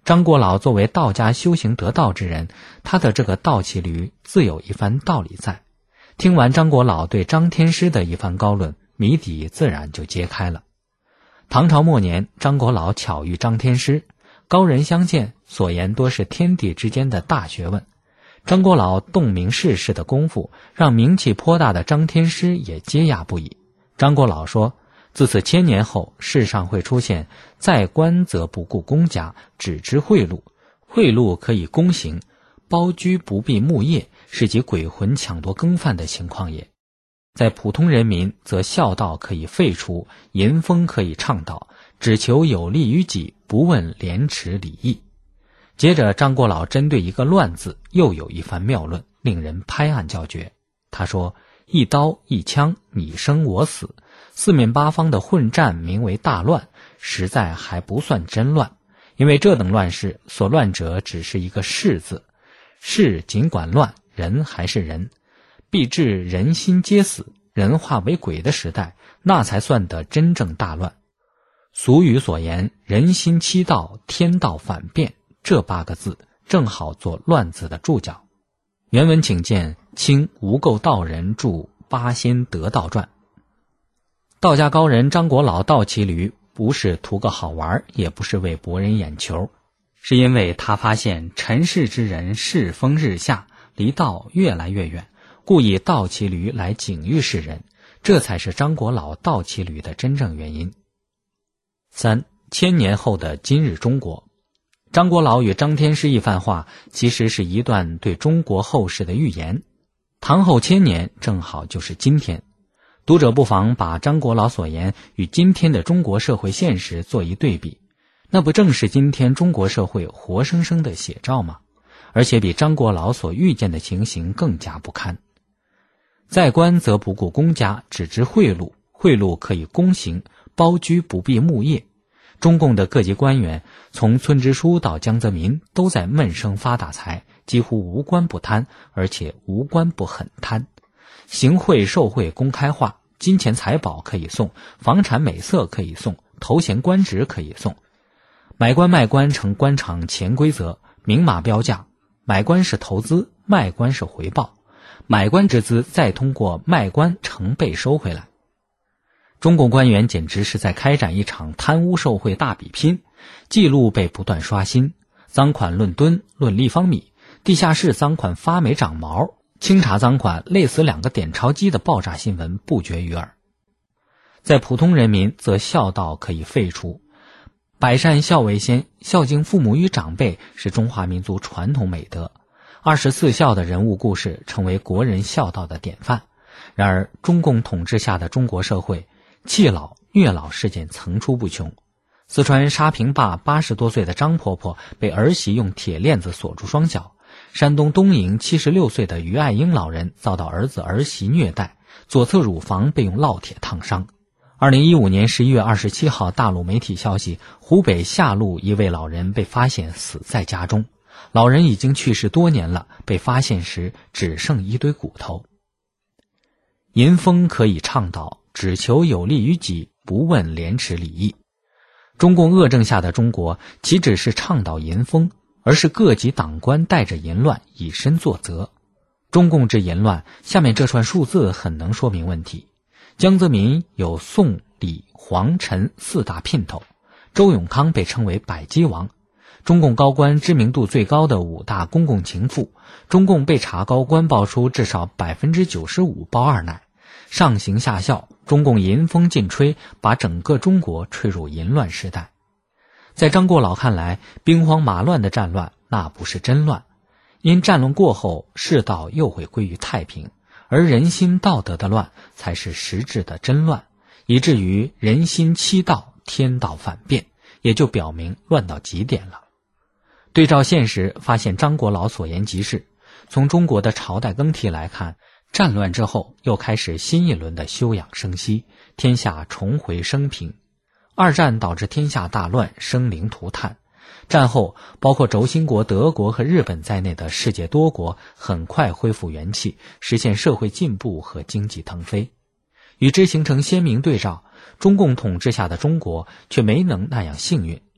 张国老作为道家修行得道之人，他的这个道骑驴自有一番道理在。听完张国老对张天师的一番高论，谜底自然就揭开了。唐朝末年，张国老巧遇张天师，高人相见，所言多是天地之间的大学问。张国老洞明世事的功夫，让名气颇大的张天师也惊讶不已。张国老说，自此千年后，世上会出现在官则不顾公家，只知贿赂，贿赂可以公行，包居不必牧业，是即鬼魂抢夺羹饭的情况也。在普通人民，则孝道可以废除，淫风可以倡导，只求有利于己，不问廉耻礼义。接着张国老针对一个乱字又有一番妙论，令人拍案叫绝。他说，一刀一枪，你生我死，四面八方的混战名为大乱，实在还不算真乱，因为这等乱世所乱者只是一个世字，世尽管乱，人还是人，必至人心皆死，人化为鬼的时代，那才算得真正大乱。俗语所言人心七道，天道反变，这八个字正好做乱字的注脚。原文请见清无垢道人著《八仙得道传》。道家高人张国老道骑驴，不是图个好玩，也不是为博人眼球，是因为他发现尘世之人世风日下，离道越来越远，故以道骑驴来警喻世人，这才是张国老道骑驴的真正原因。三千年后的今日中国，张国老与张天师一番话，其实是一段对中国后世的预言。唐后千年，正好就是今天。读者不妨把张国老所言与今天的中国社会现实做一对比，那不正是今天中国社会活生生的写照吗？而且比张国老所预见的情形更加不堪。在官则不顾公家，只知贿赂，贿赂可以公行，包居不必牧业。中共的各级官员，从村支书到江泽民，都在闷声发大财，几乎无官不贪，而且无官不很贪。行贿受贿公开化，金钱财宝可以送，房产美色可以送，头衔官职可以送。买官卖官成官场潜规则，明码标价，买官是投资，卖官是回报，买官之资再通过卖官成倍收回来。中共官员简直是在开展一场贪污受贿大比拼，记录被不断刷新，赃款论吨论立方米，地下室赃款发霉长毛，清查赃款累死两个点钞机的爆炸新闻不绝于耳。在普通人民，则孝道可以废除，百善孝为先，孝敬父母与长辈是中华民族传统美德。二十四孝的人物故事成为国人孝道的典范。然而中共统治下的中国社会，弃老虐老事件层出不穷。四川沙坪坝八十多岁的张婆婆被儿媳用铁链子锁住双脚，山东东营七十六岁的于爱英老人遭到儿子儿媳虐待，左侧乳房被用烙铁烫伤。二零一五年十一月二十七号，大陆媒体消息，湖北下路一位老人被发现死在家中，老人已经去世多年了，被发现时只剩一堆骨头。淫风可以倡导，只求有利于己，不问廉耻礼义。中共恶政下的中国，岂止是倡导淫风，而是各级党官带着淫乱以身作则。中共之淫乱，下面这串数字很能说明问题。江泽民有宋、李、黄、陈四大姘头，周永康被称为百姬王。中共高官知名度最高的五大公共情妇，中共被查高官爆出至少 百分之九十五 包二奶。上行下效，中共淫风尽吹，把整个中国吹入淫乱时代。在张国老看来，兵荒马乱的战乱那不是真乱，因战乱过后，世道又会归于太平，而人心道德的乱才是实质的真乱，以至于人心七道，天道反变，也就表明乱到极点了。对照现实，发现张国老所言极是。从中国的朝代更替来看，战乱之后又开始新一轮的休养生息，天下重回升平。二战导致天下大乱，生灵涂炭。战后包括轴心国德国和日本在内的世界多国很快恢复元气，实现社会进步和经济腾飞。与之形成鲜明对照，中共统治下的中国却没能那样幸运。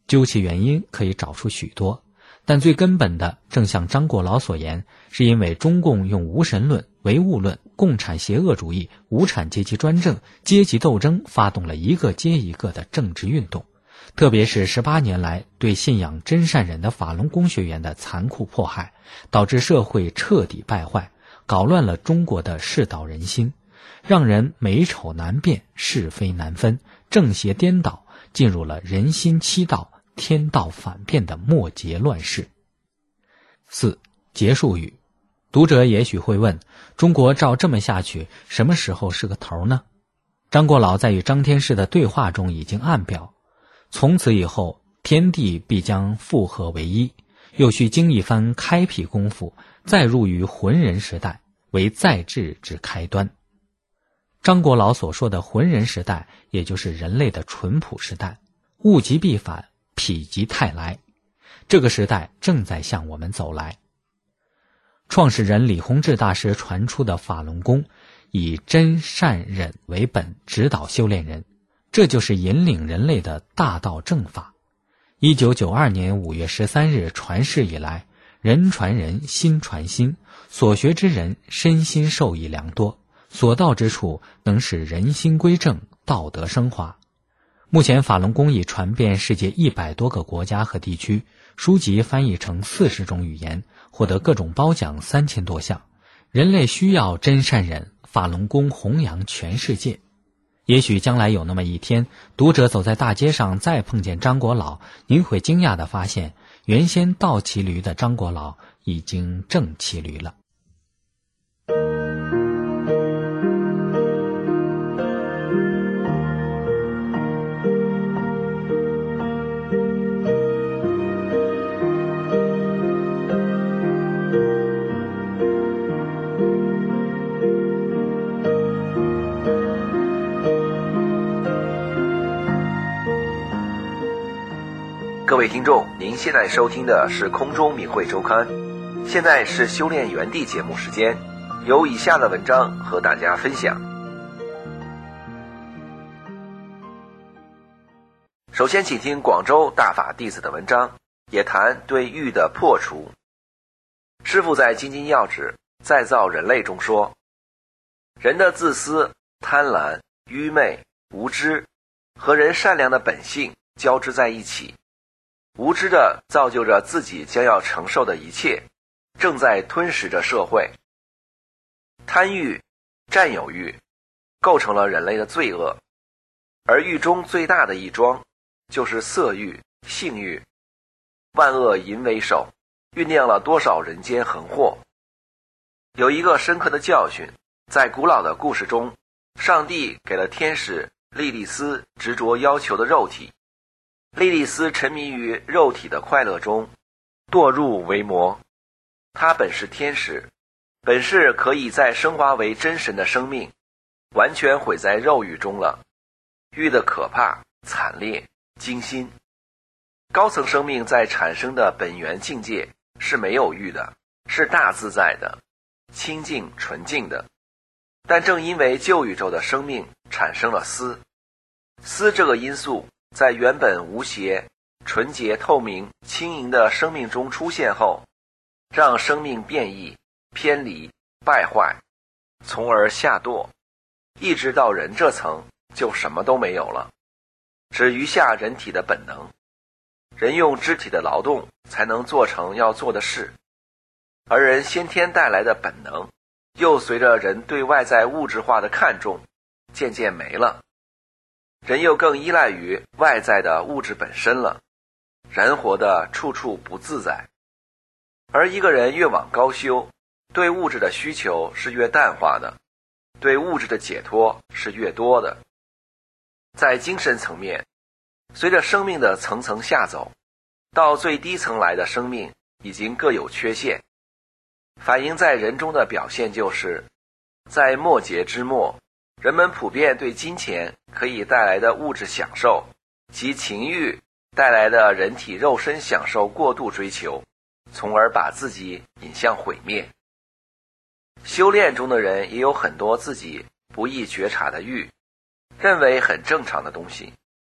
究其原因可以找出许多，但最根本的，正像张国燎所言，是因为中共用无神论、唯物论、共产邪恶主义、无产阶级专政、阶级斗争发动了一个接一个的政治运动，特别是十八年来对信仰真善忍的法轮功学员的残酷迫害，导致社会彻底败坏，搞乱了中国的世道人心，让人美丑难辨，是非难分，正邪颠倒，进入了人心欺道、天道反变的末节乱世。四、结束语。读者也许会问，中国照这么下去，什么时候是个头呢？张国燎在与张天师的对话中已经暗表，从此以后，天地必将复合为一，又需经一番开辟功夫，再入于浑人时代，为再治之开端。张国燎所说的浑人时代，也就是人类的淳朴时代，物极必反，否极泰来，这个时代正在向我们走来。创始人李洪志大师传出的法轮功，以真善忍为本，指导修炼人，这就是引领人类的大道正法。一九九二年五月十三日传世以来，人传人，心传心，所学之人身心受益良多，所到之处能使人心归正，道德升华。目前法轮功已传遍世界一百多个国家和地区，书籍翻译成四十种语言，获得各种褒奖三千多项。人类需要真善忍，法轮功弘扬全世界。也许将来有那么一天，读者走在大街上再碰见张国燎，您会惊讶地发现，原先倒骑驴的张国燎已经正骑驴了。 各位听众，您现在收听的是空中明慧周刊，现在是修炼原地节目时间，由以下的文章和大家分享。首先请听广州大法弟子的文章，也谈对欲的破除。师父在《精精要旨再造人类》中说，人的自私、贪婪、愚昧、无知和人善良的本性交织在一起，无知的造就着自己将要承受的一切，正在吞噬着社会。贪欲、占有欲构成了人类的罪恶，而欲中最大的一桩就是色欲、性欲。万恶淫为首，酝酿了多少人间横祸。有一个深刻的教训，在古老的故事中，上帝给了天使莉莉丝执着要求的肉体，莉莉丝沉迷于肉体的快乐中，堕入为魔。她本是天使，本是可以再升华为真神的生命，完全毁在肉欲中了。欲的可怕、惨烈、惊心。高层生命在产生的本源境界是没有欲的，是大自在的，清净纯净的。但正因为旧宇宙的生命产生了私，私这个因素在原本无邪、纯洁透明、轻盈的生命中出现后，让生命变异、偏离、败坏，从而下堕，一直到人这层就什么都没有了，只余下人体的本能。人用肢体的劳动才能做成要做的事，而人先天带来的本能又随着人对外在物质化的看重渐渐没了，人又更依赖于外在的物质本身了，人活得处处不自在。而一个人越往高修，对物质的需求是越淡化的，对物质的解脱是越多的。在精神层面，随着生命的层层下走，到最低层来的生命已经各有缺陷，反映在人中的表现就是，在末节之末，人们普遍对金钱可以带来的物质享受及情欲带来的人体肉身享受过度追求，从而把自己引向毁灭。修炼中的人也有很多自己不易觉察的欲，认为很正常的东西，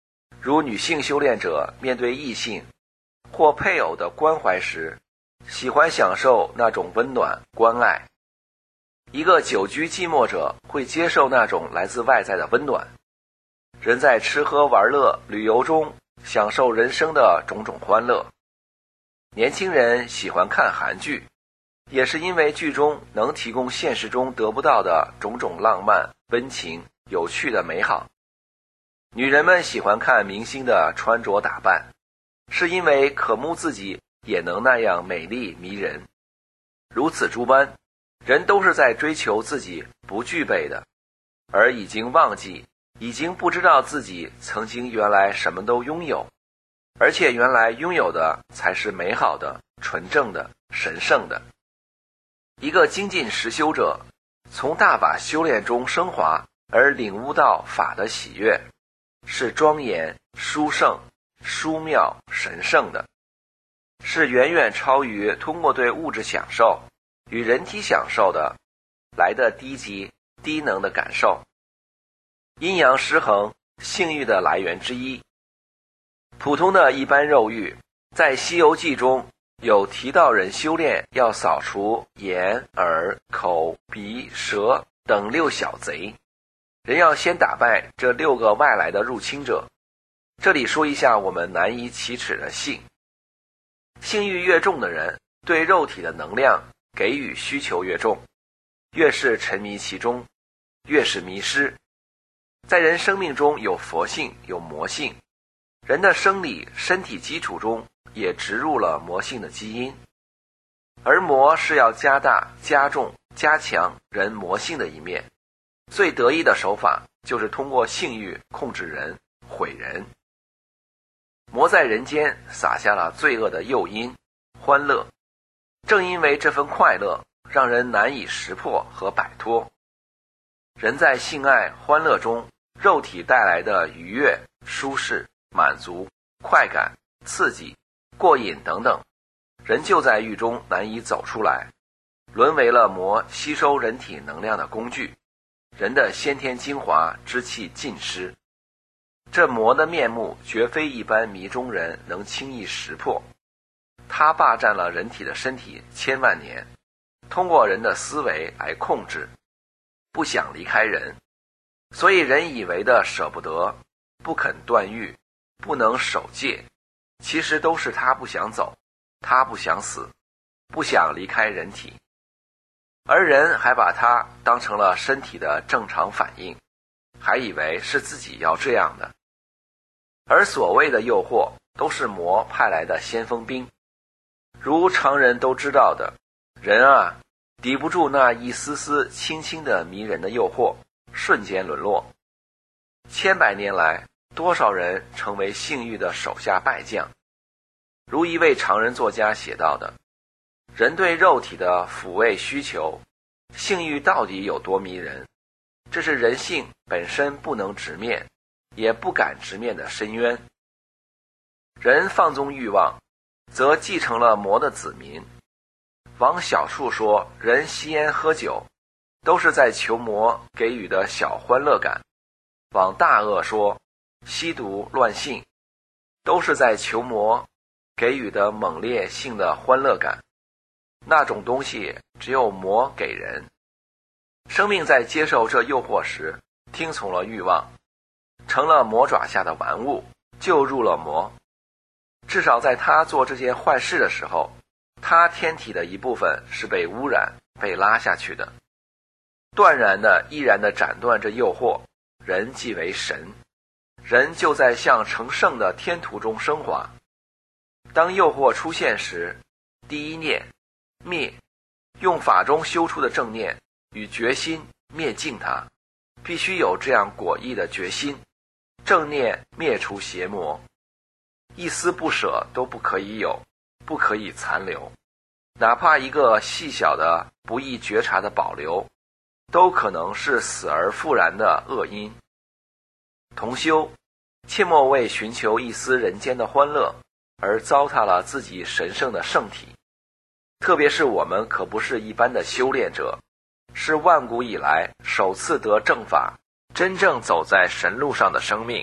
如女性修炼者面对异性或配偶的关怀时，喜欢享受那种温暖关爱。一个久居寂寞者会接受那种来自外在的温暖。人在吃喝玩乐、旅游中享受人生的种种欢乐。年轻人喜欢看韩剧，也是因为剧中能提供现实中得不到的种种浪漫、温情、有趣的美好。女人们喜欢看明星的穿着打扮，是因为渴慕自己也能那样美丽迷人。如此诸般，人都是在追求自己不具备的，而已经忘记，已经不知道自己曾经原来什么都拥有，而且原来拥有的才是美好的、纯正的、神圣的。一个精进实修者，从大法修炼中升华而领悟到法的喜悦，是庄严、殊胜、殊妙、神圣的，是远远超于通过对物质享受与人体享受的来的低级、低能的感受。阴阳失衡，性欲的来源之一。普通的一般肉欲，在《西游记》中有提到人修炼要扫除眼、耳、口、鼻、舌等六小贼，人要先打败这六个外来的入侵者。这里说一下我们难以启齿的性。性欲越重的人，对肉体的能量给予需求越重，越是沉迷其中，越是迷失。在人生命中有佛性，有魔性，人的生理身体基础中也植入了魔性的基因，而魔是要加大、加重、加强人魔性的一面。最得意的手法就是通过性欲控制人、毁人。魔在人间撒下了罪恶的诱因，欢乐。正因为这份快乐，让人难以识破和摆脱。人在性爱、欢乐中，肉体带来的愉悦、舒适、满足、快感、刺激、过瘾等等，人就在狱中难以走出来，沦为了魔吸收人体能量的工具，人的先天精华之气尽失。这魔的面目绝非一般迷中人能轻易识破，它霸占了人体的身体千万年，通过人的思维来控制，不想离开人。所以人以为的舍不得、不肯断欲、不能守戒，其实都是他不想走，他不想死，不想离开人体，而人还把它当成了身体的正常反应，还以为是自己要这样的。而所谓的诱惑都是魔派来的先锋兵，如常人都知道的，人啊，抵不住那一丝丝轻轻的迷人的诱惑，瞬间沦落。千百年来，多少人成为性欲的手下败将。如一位常人作家写到的，人对肉体的抚慰需求，性欲到底有多迷人？这是人性本身不能直面，也不敢直面的深渊。人放纵欲望，则继承了魔的子民。往小处说，人吸烟喝酒，都是在求魔给予的小欢乐感；往大恶说，吸毒乱性，都是在求魔给予的猛烈性的欢乐感。那种东西只有魔给人。生命在接受这诱惑时，听从了欲望，成了魔爪下的玩物，就入了魔。至少在他做这件坏事的时候，他天体的一部分是被污染、被拉下去的。断然的、毅然的斩断这诱惑，人即为神，人就在向成圣的天途中升华。当诱惑出现时，第一念灭，用法中修出的正念与决心灭尽它，必须有这样果毅的决心，正念灭除邪魔，一丝不舍都不可以有，不可以残留，哪怕一个细小的不易觉察的保留，都可能是死而复燃的恶因。同修，切莫为寻求一丝人间的欢乐而糟蹋了自己神圣的圣体。特别是我们可不是一般的修炼者，是万古以来首次得正法，真正走在神路上的生命，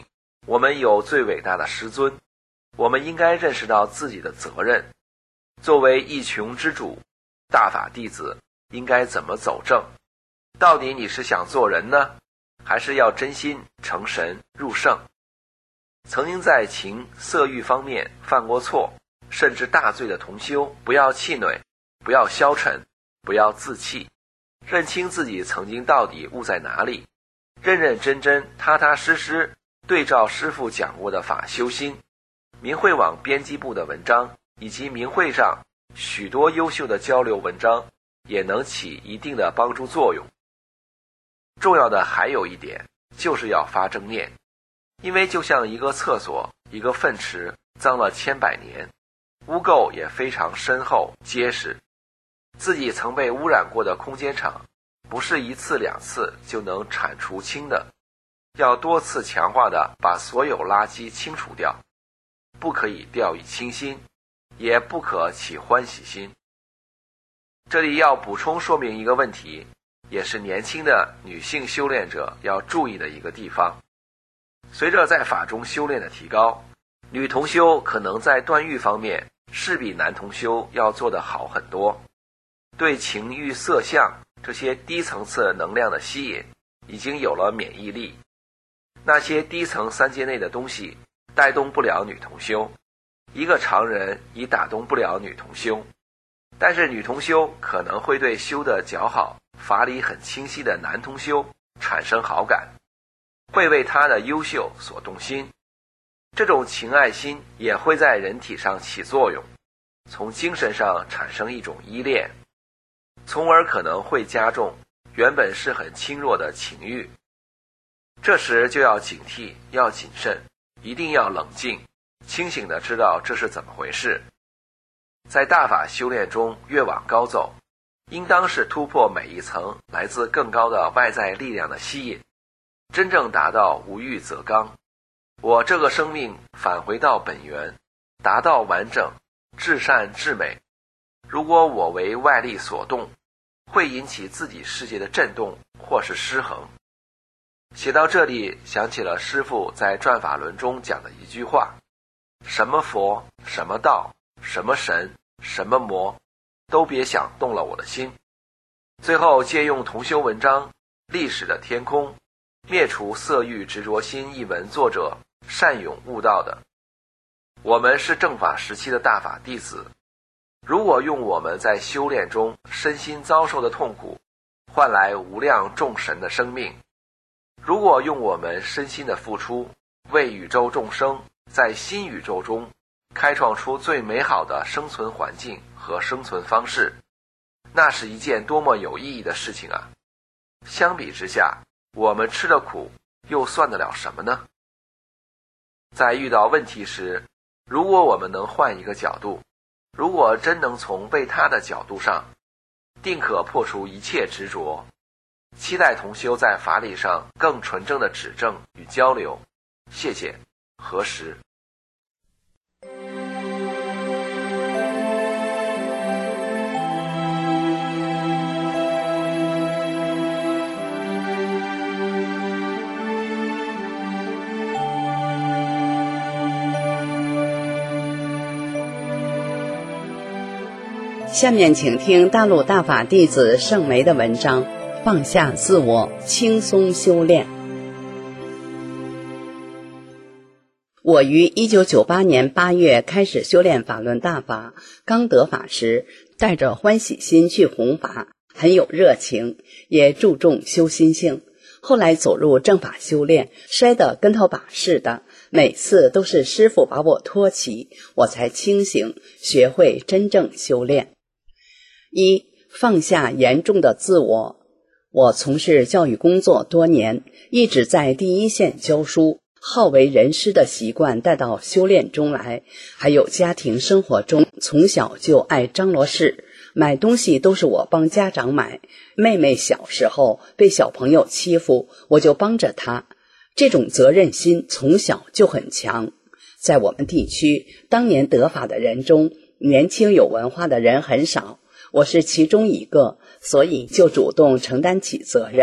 我们有最伟大的师尊，我们应该认识到自己的责任。作为一穷之主，大法弟子应该怎么走正？到底你是想做人呢，还是要真心成神入圣？曾经在情色欲方面犯过错，甚至大罪的同修，不要气馁，不要消沉，不要自弃，认清自己曾经到底悟在哪里，认认真真踏踏实实对照师父讲过的法修心。明慧网编辑部的文章以及明慧上许多优秀的交流文章也能起一定的帮助作用。重要的还有一点，就是要发正念。因为就像一个厕所，一个粪池脏了千百年，污垢也非常深厚结实，自己曾被污染过的空间场不是一次两次就能铲除清的，要多次强化的把所有垃圾清除掉，不可以掉以轻心，也不可起欢喜心。这里要补充说明一个问题，也是年轻的女性修炼者要注意的一个地方。随着在法中修炼的提高，女同修可能在断欲方面是比男同修要做得好很多。对情欲色相这些低层次能量的吸引已经有了免疫力，那些低层三界内的东西带动不了女同修，一个常人已打动不了女同修。但是女同修可能会对修得较好、法理很清晰的男同修产生好感，会为他的优秀所动心。这种情爱心也会在人体上起作用，从精神上产生一种依恋，从而可能会加重原本是很轻弱的情欲。这时就要警惕，要谨慎，一定要冷静，清醒地知道这是怎么回事。在大法修炼中越往高走，应当是突破每一层来自更高的外在力量的吸引，真正达到无欲则刚。我这个生命返回到本源，达到完整，至善至美。如果我为外力所动，会引起自己世界的震动或是失衡。写到这里，想起了师父在转法轮中讲的一句话：什么佛，什么道，什么神，什么魔，都别想动了我的心。最后借用同修文章《历史的天空，灭除色欲执着心》一文作者善勇悟道的：我们是正法时期的大法弟子，如果用我们在修炼中身心遭受的痛苦换来无量众神的生命，如果用我们身心的付出为宇宙众生在新宇宙中开创出最美好的生存环境和生存方式，那是一件多么有意义的事情啊！相比之下，我们吃的苦又算得了什么呢？在遇到问题时，如果我们能换一个角度，如果真能从为他的角度上，定可破除一切执着。期待同修在法理上更纯正的指正与交流。谢谢，何时。 下面请听大陆大法弟子盛梅的文章，放下自我，轻松修炼。我于一九九八年八月开始修炼法轮大法，刚得法时带着欢喜心去弘法，很有热情，也注重修心性。后来走入正法修炼，摔得跟头把式的，每次都是师父把我托起，我才清醒，学会真正修炼。一、放下严重的自我。我从事教育工作多年，一直在第一线教书，好为人师的习惯带到修炼中来，还有家庭生活中，从小就爱张罗事，买东西都是我帮家长买。妹妹小时候被小朋友欺负，我就帮着她，这种责任心从小就很强。在我们地区，当年得法的人中，年轻有文化的人很少，我是其中一个，所以就主动承担起责任，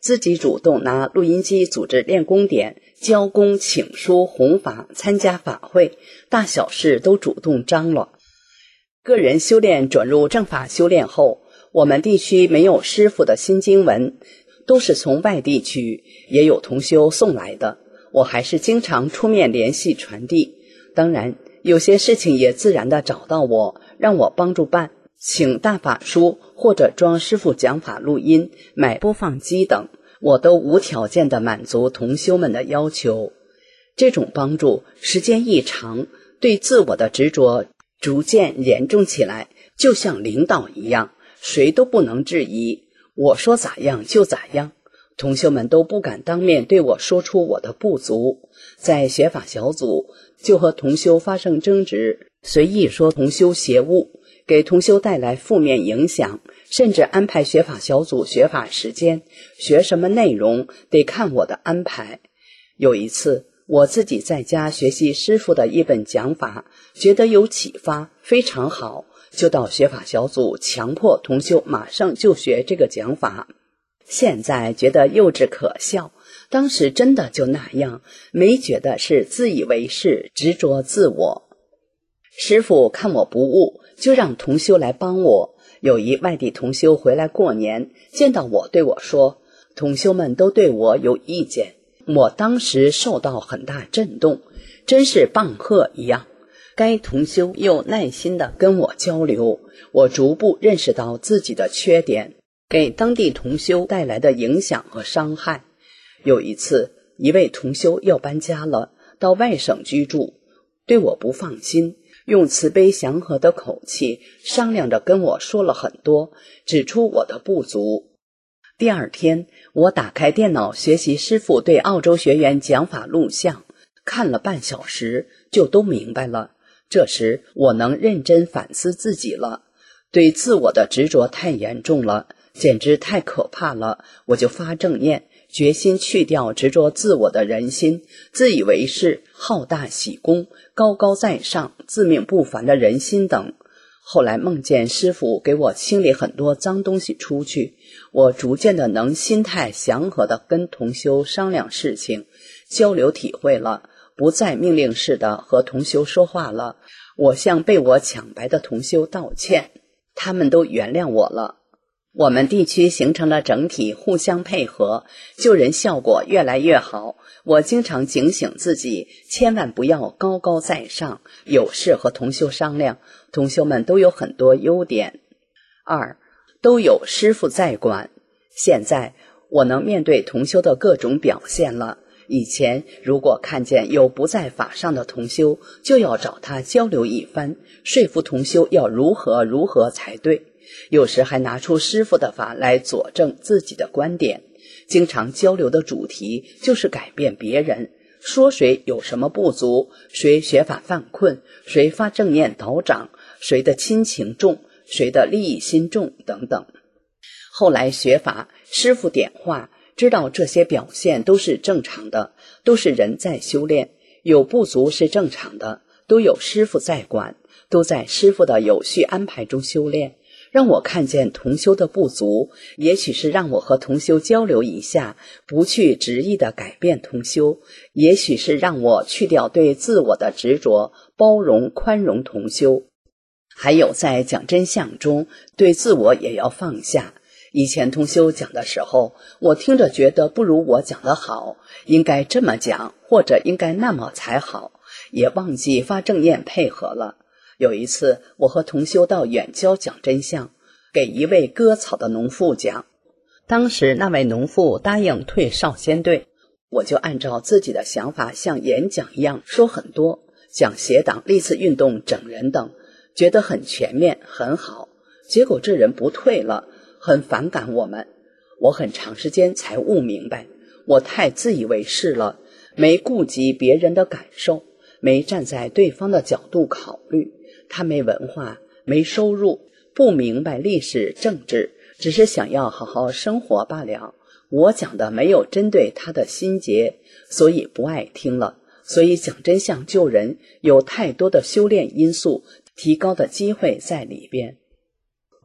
自己主动拿录音机组织练功点、教功、请书、弘法、参加法会，大小事都主动张罗。个人修炼转入正法修炼后，我们地区没有师父的新经文，都是从外地区也有同修送来的，我还是经常出面联系传递。当然有些事情也自然地找到我，让我帮助办，请大法书或者装师父讲法录音、买播放机等，我都无条件地满足同修们的要求。这种帮助时间一长，对自我的执着逐渐严重起来，就像领导一样，谁都不能质疑，我说咋样就咋样。同修们都不敢当面对我说出我的不足，在学法小组就和同修发生争执，随意说同修邪误，给同修带来负面影响，甚至安排学法小组学法时间，学什么内容得看我的安排。有一次我自己在家学习师父的一本讲法，觉得有启发，非常好，就到学法小组强迫同修马上就学这个讲法。现在觉得幼稚可笑，当时真的就那样，没觉得是自以为是、执着自我。师父看我不悟，就让同修来帮我。有一外地同修回来过年，见到我对我说，同修们都对我有意见。我当时受到很大震动，真是棒喝一样。该同修又耐心地跟我交流，我逐步认识到自己的缺点，给当地同修带来的影响和伤害。有一次，一位同修要搬家了，到外省居住，对我不放心，用慈悲祥和的口气商量着跟我说了很多，指出我的不足。第二天，我打开电脑学习师父对澳洲学员讲法录像，看了半小时就都明白了。这时我能认真反思自己了，对自我的执着太严重了，简直太可怕了。我就发正念，决心去掉执着自我的人心，自以为是、好大喜功、高高在上、自命不凡的人心等。后来梦见师父给我清理很多脏东西出去，我逐渐的能心态祥和的跟同修商量事情，交流体会了，不再命令式的和同修说话了。我向被我抢白的同修道歉，他们都原谅我了。我们地区形成了整体，互相配合，救人效果越来越好。我经常警醒自己，千万不要高高在上，有事和同修商量，同修们都有很多优点。二，都有师父在管。现在我能面对同修的各种表现了，以前如果看见有不在法上的同修，就要找他交流一番，说服同修要如何如何才对，有时还拿出师父的法来佐证自己的观点。经常交流的主题就是改变别人，说谁有什么不足，谁学法犯困，谁发正念导长，谁的亲情重，谁的利益心重等等。后来学法，师父点化，知道这些表现都是正常的，都是人在修炼，有不足是正常的，都有师父在管，都在师父的有序安排中修炼。让我看见同修的不足，也许是让我和同修交流一下，不去执意的改变同修，也许是让我去掉对自我的执着，包容宽容同修。还有在讲真相中，对自我也要放下。以前同修讲的时候，我听着觉得不如我讲得好，应该这么讲，或者应该那么才好，也忘记发正念配合了。有一次我和同修到远郊讲真相，给一位割草的农妇讲，当时那位农妇答应退少先队，我就按照自己的想法像演讲一样说很多，讲协党、历次运动、整人等，觉得很全面很好。结果这人不退了，很反感我们。我很长时间才悟明白，我太自以为是了，没顾及别人的感受，没站在对方的角度考虑。他没文化，没收入，不明白历史政治，只是想要好好生活罢了。我讲的没有针对他的心结，所以不爱听了。所以讲真相救人有太多的修炼因素，提高的机会在里边。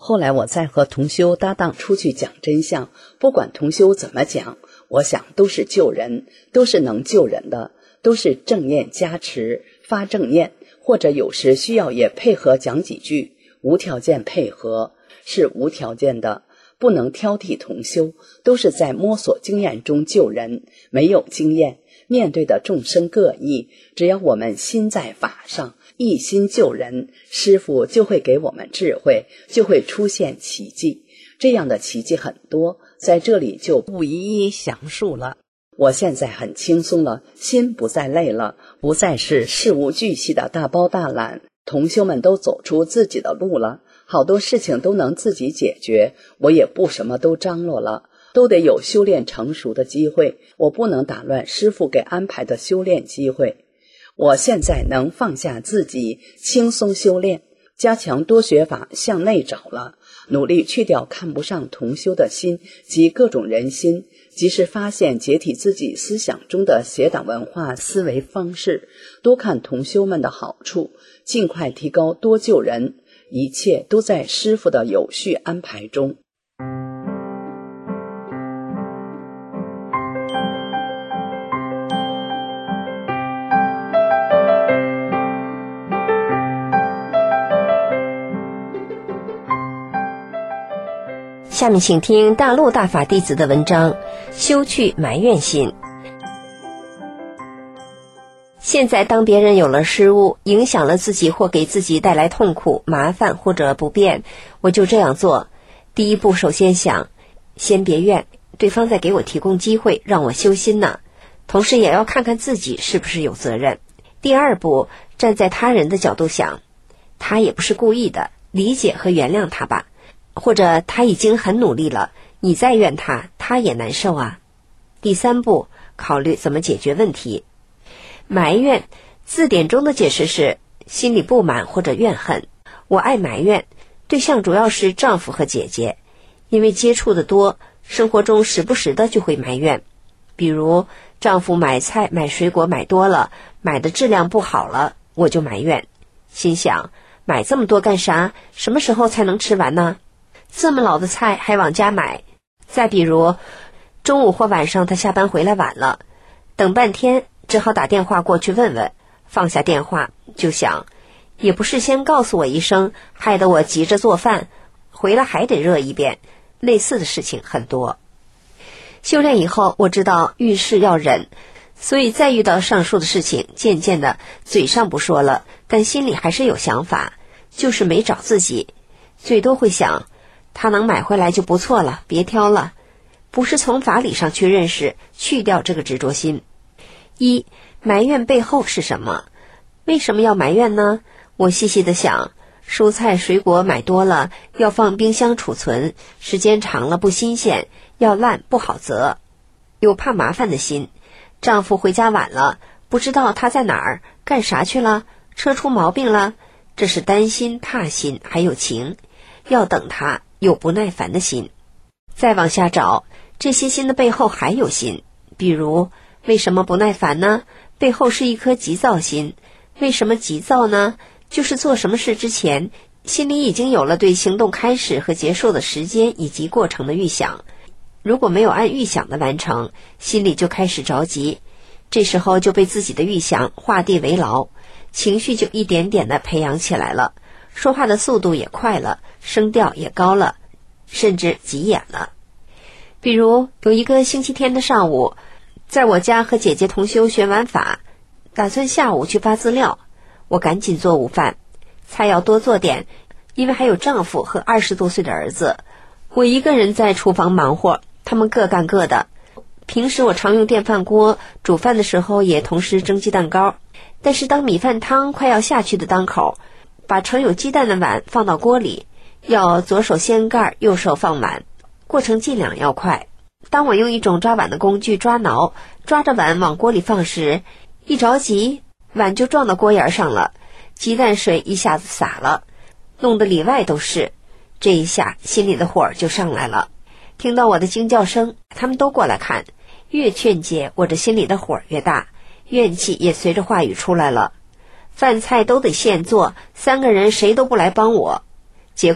后来我再和同修搭档出去讲真相，不管同修怎么讲，我想都是救人，都是能救人的，都是正念加持，发正念，或者有时需要也配合讲几句，无条件配合，是无条件的，不能挑剔同修，都是在摸索经验中救人。没有经验，面对的众生各异，只要我们心在法上，一心救人，师父就会给我们智慧，就会出现奇迹。这样的奇迹很多，在这里就不一一详述了。我现在很轻松了，心不再累了，不再是事无巨细的大包大揽，同修们都走出自己的路了，好多事情都能自己解决，我也不什么都张罗了，都得有修炼成熟的机会，我不能打乱师父给安排的修炼机会。我现在能放下自己，轻松修炼，加强多学法，向内找了，努力去掉看不上同修的心及各种人心，及时发现解体自己思想中的邪党文化思维方式，多看同修们的好处，尽快提高，多救人，一切都在师父的有序安排中。 下面请听大陆大法弟子的文章《修去埋怨心》。现在当别人有了失误，影响了自己或给自己带来痛苦、麻烦或者不便，我就这样做。第一步，首先想，先别怨，对方在给我提供机会让我修心呢，同时也要看看自己是不是有责任。第二步，站在他人的角度想，他也不是故意的，理解和原谅他吧。或者他已经很努力了，你再怨他，他也难受啊。第三步，考虑怎么解决问题。埋怨，字典中的解释是心里不满或者怨恨。我爱埋怨，对象主要是丈夫和姐姐，因为接触的多，生活中时不时的就会埋怨。比如丈夫买菜买水果买多了，买的质量不好了，我就埋怨，心想买这么多干啥？什么时候才能吃完呢？这么老的菜还往家买。再比如中午或晚上他下班回来晚了，等半天只好打电话过去问问，放下电话就想，也不是先告诉我一声，害得我急着做饭，回来还得热一遍。类似的事情很多。修炼以后我知道遇事要忍，所以再遇到上述的事情，渐渐的嘴上不说了，但心里还是有想法，就是没找自己，最多会想他能买回来就不错了，别挑了，不是从法理上去认识，去掉这个执着心。一，埋怨背后是什么？为什么要埋怨呢？我细细的想，蔬菜水果买多了要放冰箱储存，时间长了不新鲜，要烂不好择，有怕麻烦的心。丈夫回家晚了，不知道他在哪儿，干啥去了，车出毛病了，这是担心怕心，还有情，要等他，有不耐烦的心。再往下找，这些心的背后还有心，比如为什么不耐烦呢？背后是一颗急躁心。为什么急躁呢？就是做什么事之前，心里已经有了对行动开始和结束的时间以及过程的预想，如果没有按预想的完成，心里就开始着急，这时候就被自己的预想画地为牢，情绪就一点点的培养起来了，说话的速度也快了，声调也高了，甚至急眼了。比如有一个星期天的上午，在我家和姐姐同修学完法，打算下午去发资料，我赶紧做午饭，菜要多做点，因为还有丈夫和二十多岁的儿子，我一个人在厨房忙活，他们各干各的。平时我常用电饭锅，煮饭的时候也同时蒸鸡蛋糕，但是当米饭汤快要下去的当口，把盛有鸡蛋的碗放到锅里，要左手掀盖，右手放碗，过程尽量要快。当我用一种抓碗的工具抓挠，抓着碗往锅里放时，一着急，碗就撞到锅沿上了，鸡蛋水一下子洒了，弄得里外都是。这一下心里的火就上来了。听到我的惊叫声，他们都过来看，越劝解我这心里的火越大，怨气也随着话语出来了。饭菜都得现做，三个人谁都不来帮我，结果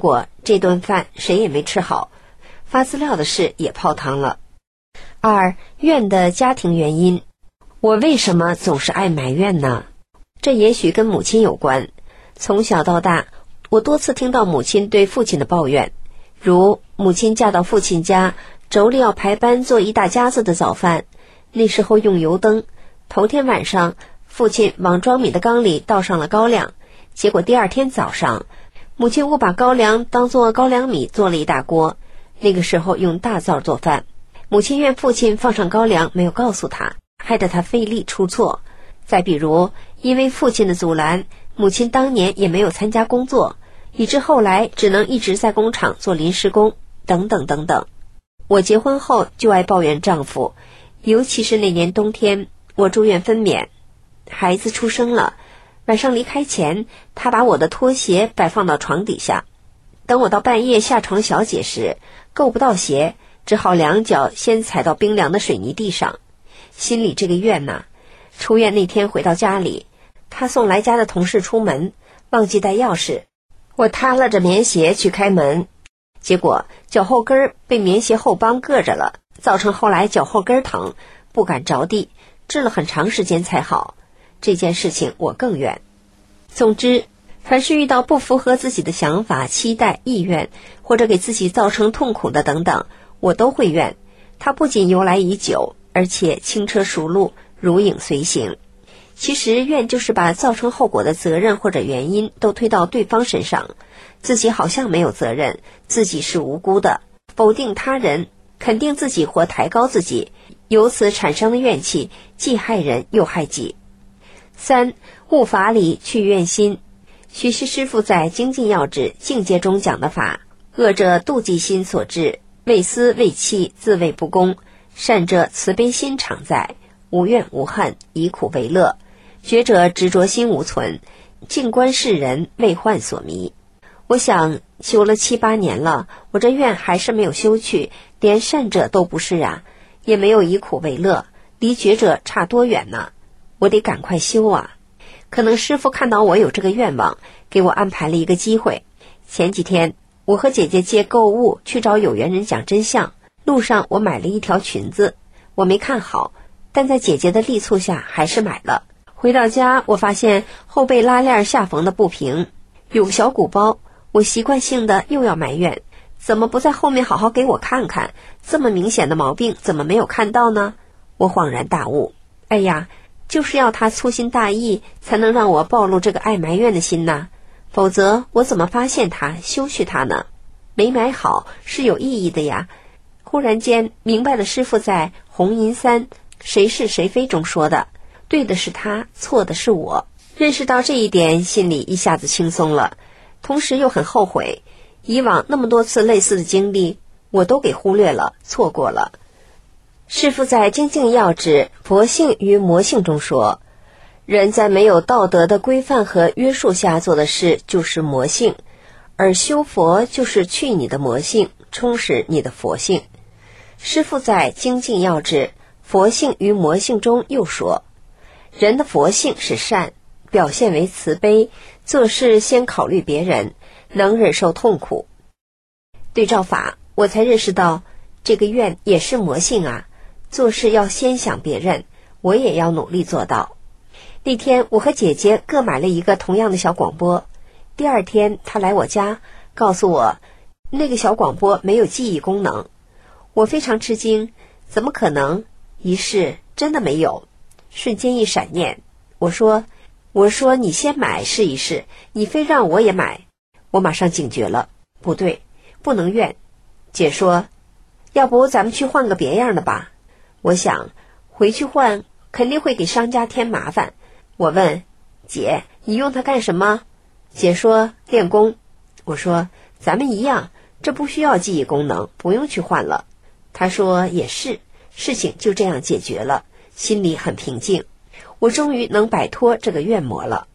这顿饭谁也没吃好，发资料的事也泡汤了。二、怨的家庭原因。我为什么总是爱埋怨呢？这也许跟母亲有关。从小到大，我多次听到母亲对父亲的抱怨，如母亲嫁到父亲家，妯娌要排班做一大家子的早饭，那时候用油灯，头天晚上父亲往装米的缸里倒上了高粱，结果第二天早上母亲误把高粱当作高粱米做了一大锅，那个时候用大灶做饭，母亲怨父亲放上高粱没有告诉他，害得他费力出错。再比如因为父亲的阻拦，母亲当年也没有参加工作，以致后来只能一直在工厂做临时工，等等等等。我结婚后就爱抱怨丈夫，尤其是那年冬天，我住院分娩，孩子出生了，晚上离开前，他把我的拖鞋摆放到床底下，等我到半夜下床小解时，够不到鞋，只好两脚先踩到冰凉的水泥地上，心里这个怨呐。出院那天回到家里，他送来家的同事出门忘记带钥匙，我踏了着棉鞋去开门，结果脚后跟被棉鞋后帮硌着了，造成后来脚后跟疼，不敢着地，治了很长时间才好。这件事情我更怨。总之，凡是遇到不符合自己的想法、期待、意愿，或者给自己造成痛苦的等等，我都会怨。它不仅由来已久，而且轻车熟路，如影随形。其实怨就是把造成后果的责任或者原因都推到对方身上，自己好像没有责任，自己是无辜的，否定他人，肯定自己或抬高自己，由此产生的怨气既害人又害己。三、悟法理去怨心。徐师师父在《精进要旨境界》中讲的法，恶者妒忌心所致，为私为气，自谓不公；善者慈悲心常在，无怨无恨，以苦为乐；觉者执着心无存，静观世人，为患所迷。我想修了七八年了，我这怨还是没有修去，连善者都不是啊，也没有以苦为乐，离觉者差多远呢？我得赶快修啊！可能师父看到我有这个愿望，给我安排了一个机会。前几天我和姐姐借购物去找有缘人讲真相，路上我买了一条裙子，我没看好，但在姐姐的力促下还是买了。回到家，我发现后背拉链下缝的不平，有个小鼓包，我习惯性的又要埋怨，怎么不在后面好好给我看看？这么明显的毛病怎么没有看到呢？我恍然大悟，哎呀，就是要他粗心大意，才能让我暴露这个爱埋怨的心呢，否则我怎么发现他，修饰他呢？没买好是有意义的呀。忽然间明白了师父在红银三谁是谁非中说的，对的是他，错的是我。认识到这一点，心里一下子轻松了，同时又很后悔，以往那么多次类似的经历，我都给忽略了，错过了。师父在《精进要旨佛性与魔性》中说，人在没有道德的规范和约束下做的事就是魔性，而修佛就是去你的魔性，充实你的佛性。师父在《精进要旨佛性与魔性》中又说，人的佛性是善，表现为慈悲，做事先考虑别人，能忍受痛苦。对照法，我才认识到这个愿也是魔性啊，做事要先想别人，我也要努力做到。那天我和姐姐各买了一个同样的小广播，第二天她来我家告诉我那个小广播没有记忆功能，我非常吃惊，怎么可能？一试真的没有，瞬间一闪念，我说我说你先买试一试，你非让我也买。我马上警觉了，不对，不能怨。姐说，要不咱们去换个别样的吧。我想回去换肯定会给商家添麻烦。我问姐，你用它干什么？姐说练功。我说咱们一样，这不需要记忆功能，不用去换了。她说也是，事情就这样解决了，心里很平静。我终于能摆脱这个怨魔了。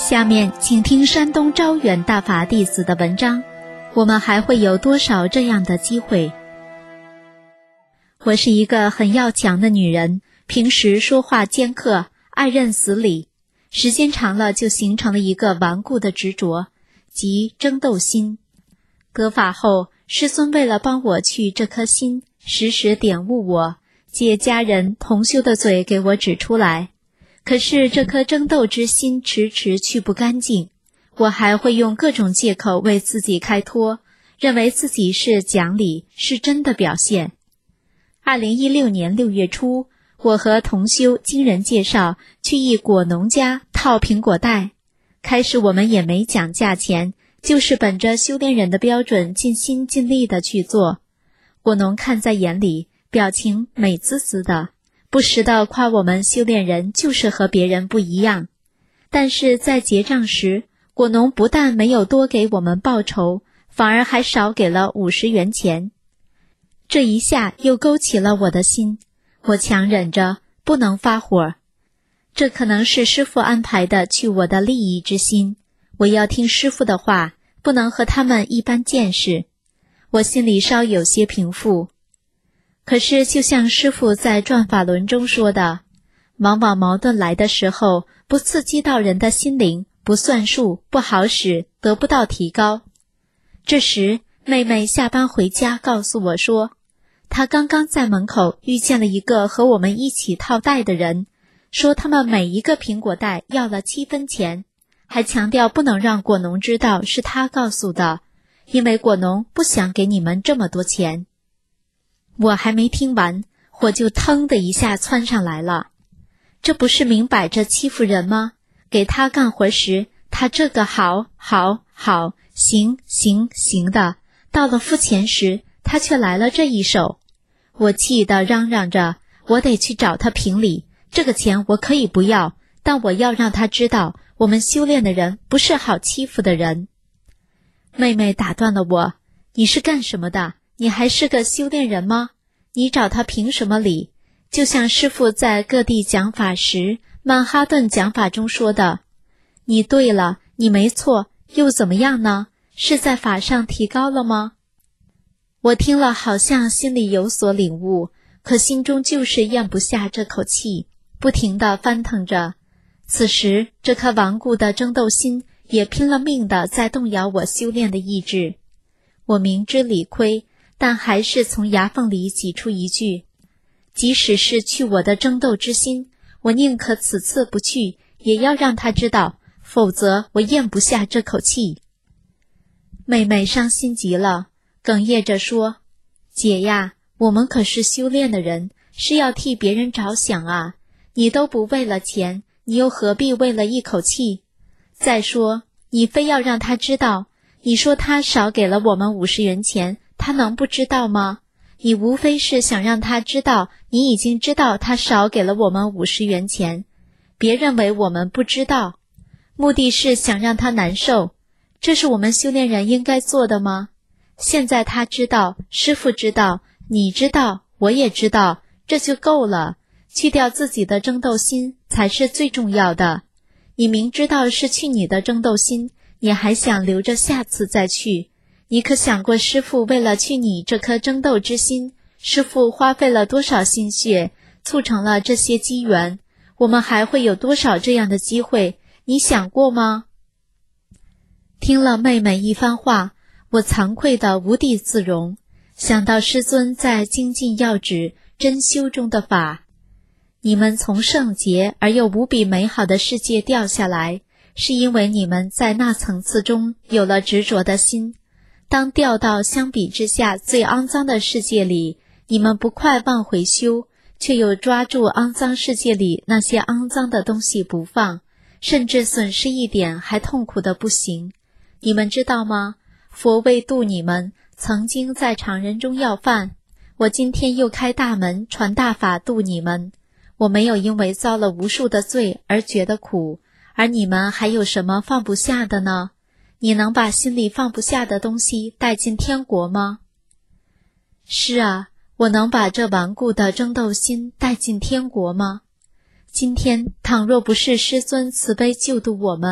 下面请听山东招远大法弟子的文章。我们还会有多少这样的机会？我是一个很要强的女人，平时说话尖刻，爱认死理，时间长了就形成了一个顽固的执着，即争斗心。得法后，师尊为了帮我去这颗心，时时点悟我，借家人同修的嘴给我指出来。可是这颗争斗之心迟迟去不干净，我还会用各种借口为自己开脱，认为自己是讲理，是真的表现。二零一六年六月初，我和同修经人介绍去一果农家套苹果袋，开始我们也没讲价钱，就是本着修炼人的标准尽心尽力的去做。果农看在眼里，表情美滋滋的，不时地夸我们修炼人就是和别人不一样。但是在结账时，果农不但没有多给我们报酬，反而还少给了五十元钱。这一下又勾起了我的心，我强忍着不能发火。这可能是师父安排的去我的利益之心，我要听师父的话，不能和他们一般见识。我心里稍有些平复。可是就像师父在转法轮中说的，往往矛盾来的时候，不刺激到人的心灵，不算数，不好使，得不到提高。这时妹妹下班回家告诉我说，她刚刚在门口遇见了一个和我们一起套袋的人，说他们每一个苹果袋要了七分钱，还强调不能让果农知道是他告诉的，因为果农不想给你们这么多钱。我还没听完，火就腾的一下窜上来了。这不是明摆着欺负人吗？给他干活时，他这个好好好，行行行的，到了付钱时，他却来了这一手。我气得嚷嚷着，我得去找他评理，这个钱我可以不要，但我要让他知道，我们修炼的人不是好欺负的人。妹妹打断了我，你是干什么的？你还是个修炼人吗？你找他凭什么理？就像师父在各地讲法时，曼哈顿讲法中说的，你对了，你没错，又怎么样呢？是在法上提高了吗？我听了好像心里有所领悟，可心中就是咽不下这口气，不停地翻腾着。此时这颗顽固的争斗心也拼了命地在动摇我修炼的意志。我明知理亏，但还是从牙缝里挤出一句，即使是去我的争斗之心，我宁可此次不去，也要让他知道，否则我咽不下这口气。妹妹伤心极了，哽咽着说，姐呀，我们可是修炼的人，是要替别人着想啊，你都不为了钱，你又何必为了一口气？再说，你非要让他知道，你说他少给了我们五十元钱，他能不知道吗？你无非是想让他知道，你已经知道他少给了我们五十元钱，别认为我们不知道，目的是想让他难受，这是我们修炼人应该做的吗？现在他知道，师父知道，你知道，我也知道，这就够了，去掉自己的争斗心才是最重要的。你明知道是去你的争斗心，你还想留着下次再去，你可想过师父为了去你这颗争斗之心，师父花费了多少心血，促成了这些机缘，我们还会有多少这样的机会，你想过吗？听了妹妹一番话，我惭愧得无地自容，想到师尊在精进要旨真修中的法，你们从圣洁而又无比美好的世界掉下来，是因为你们在那层次中有了执着的心，当掉到相比之下最肮脏的世界里，你们不快往回修，却又抓住肮脏世界里那些肮脏的东西不放，甚至损失一点还痛苦的不行。你们知道吗？佛为度你们，曾经在常人中要饭，我今天又开大门传大法度你们。我没有因为遭了无数的罪而觉得苦，而你们还有什么放不下的呢？你能把心里放不下的东西带进天国吗？是啊，我能把这顽固的争斗心带进天国吗？今天倘若不是师尊慈悲救度我们，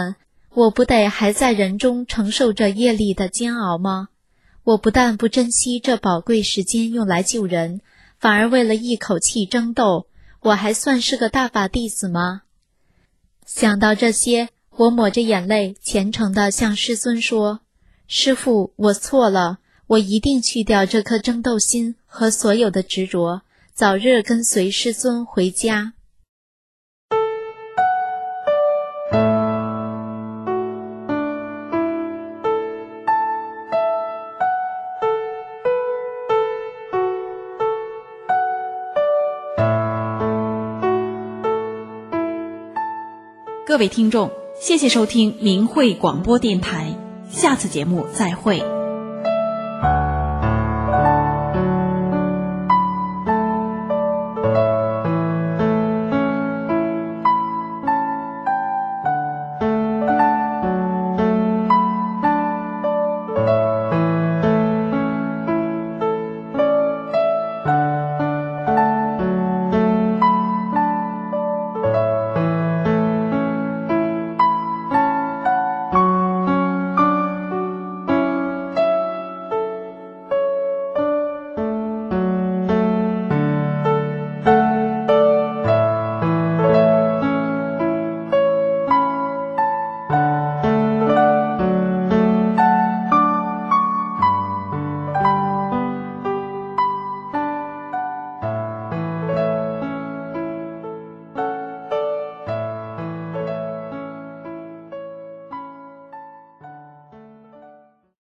我不得还在人中承受着业力的煎熬吗？我不但不珍惜这宝贵时间用来救人，反而为了一口气争斗，我还算是个大法弟子吗？想到这些，我抹着眼泪虔诚地向师尊说，师父，我错了，我一定去掉这颗争斗心和所有的执着，早日跟随师尊回家。 各位听众，谢谢收听明慧广播电台，下次节目再会。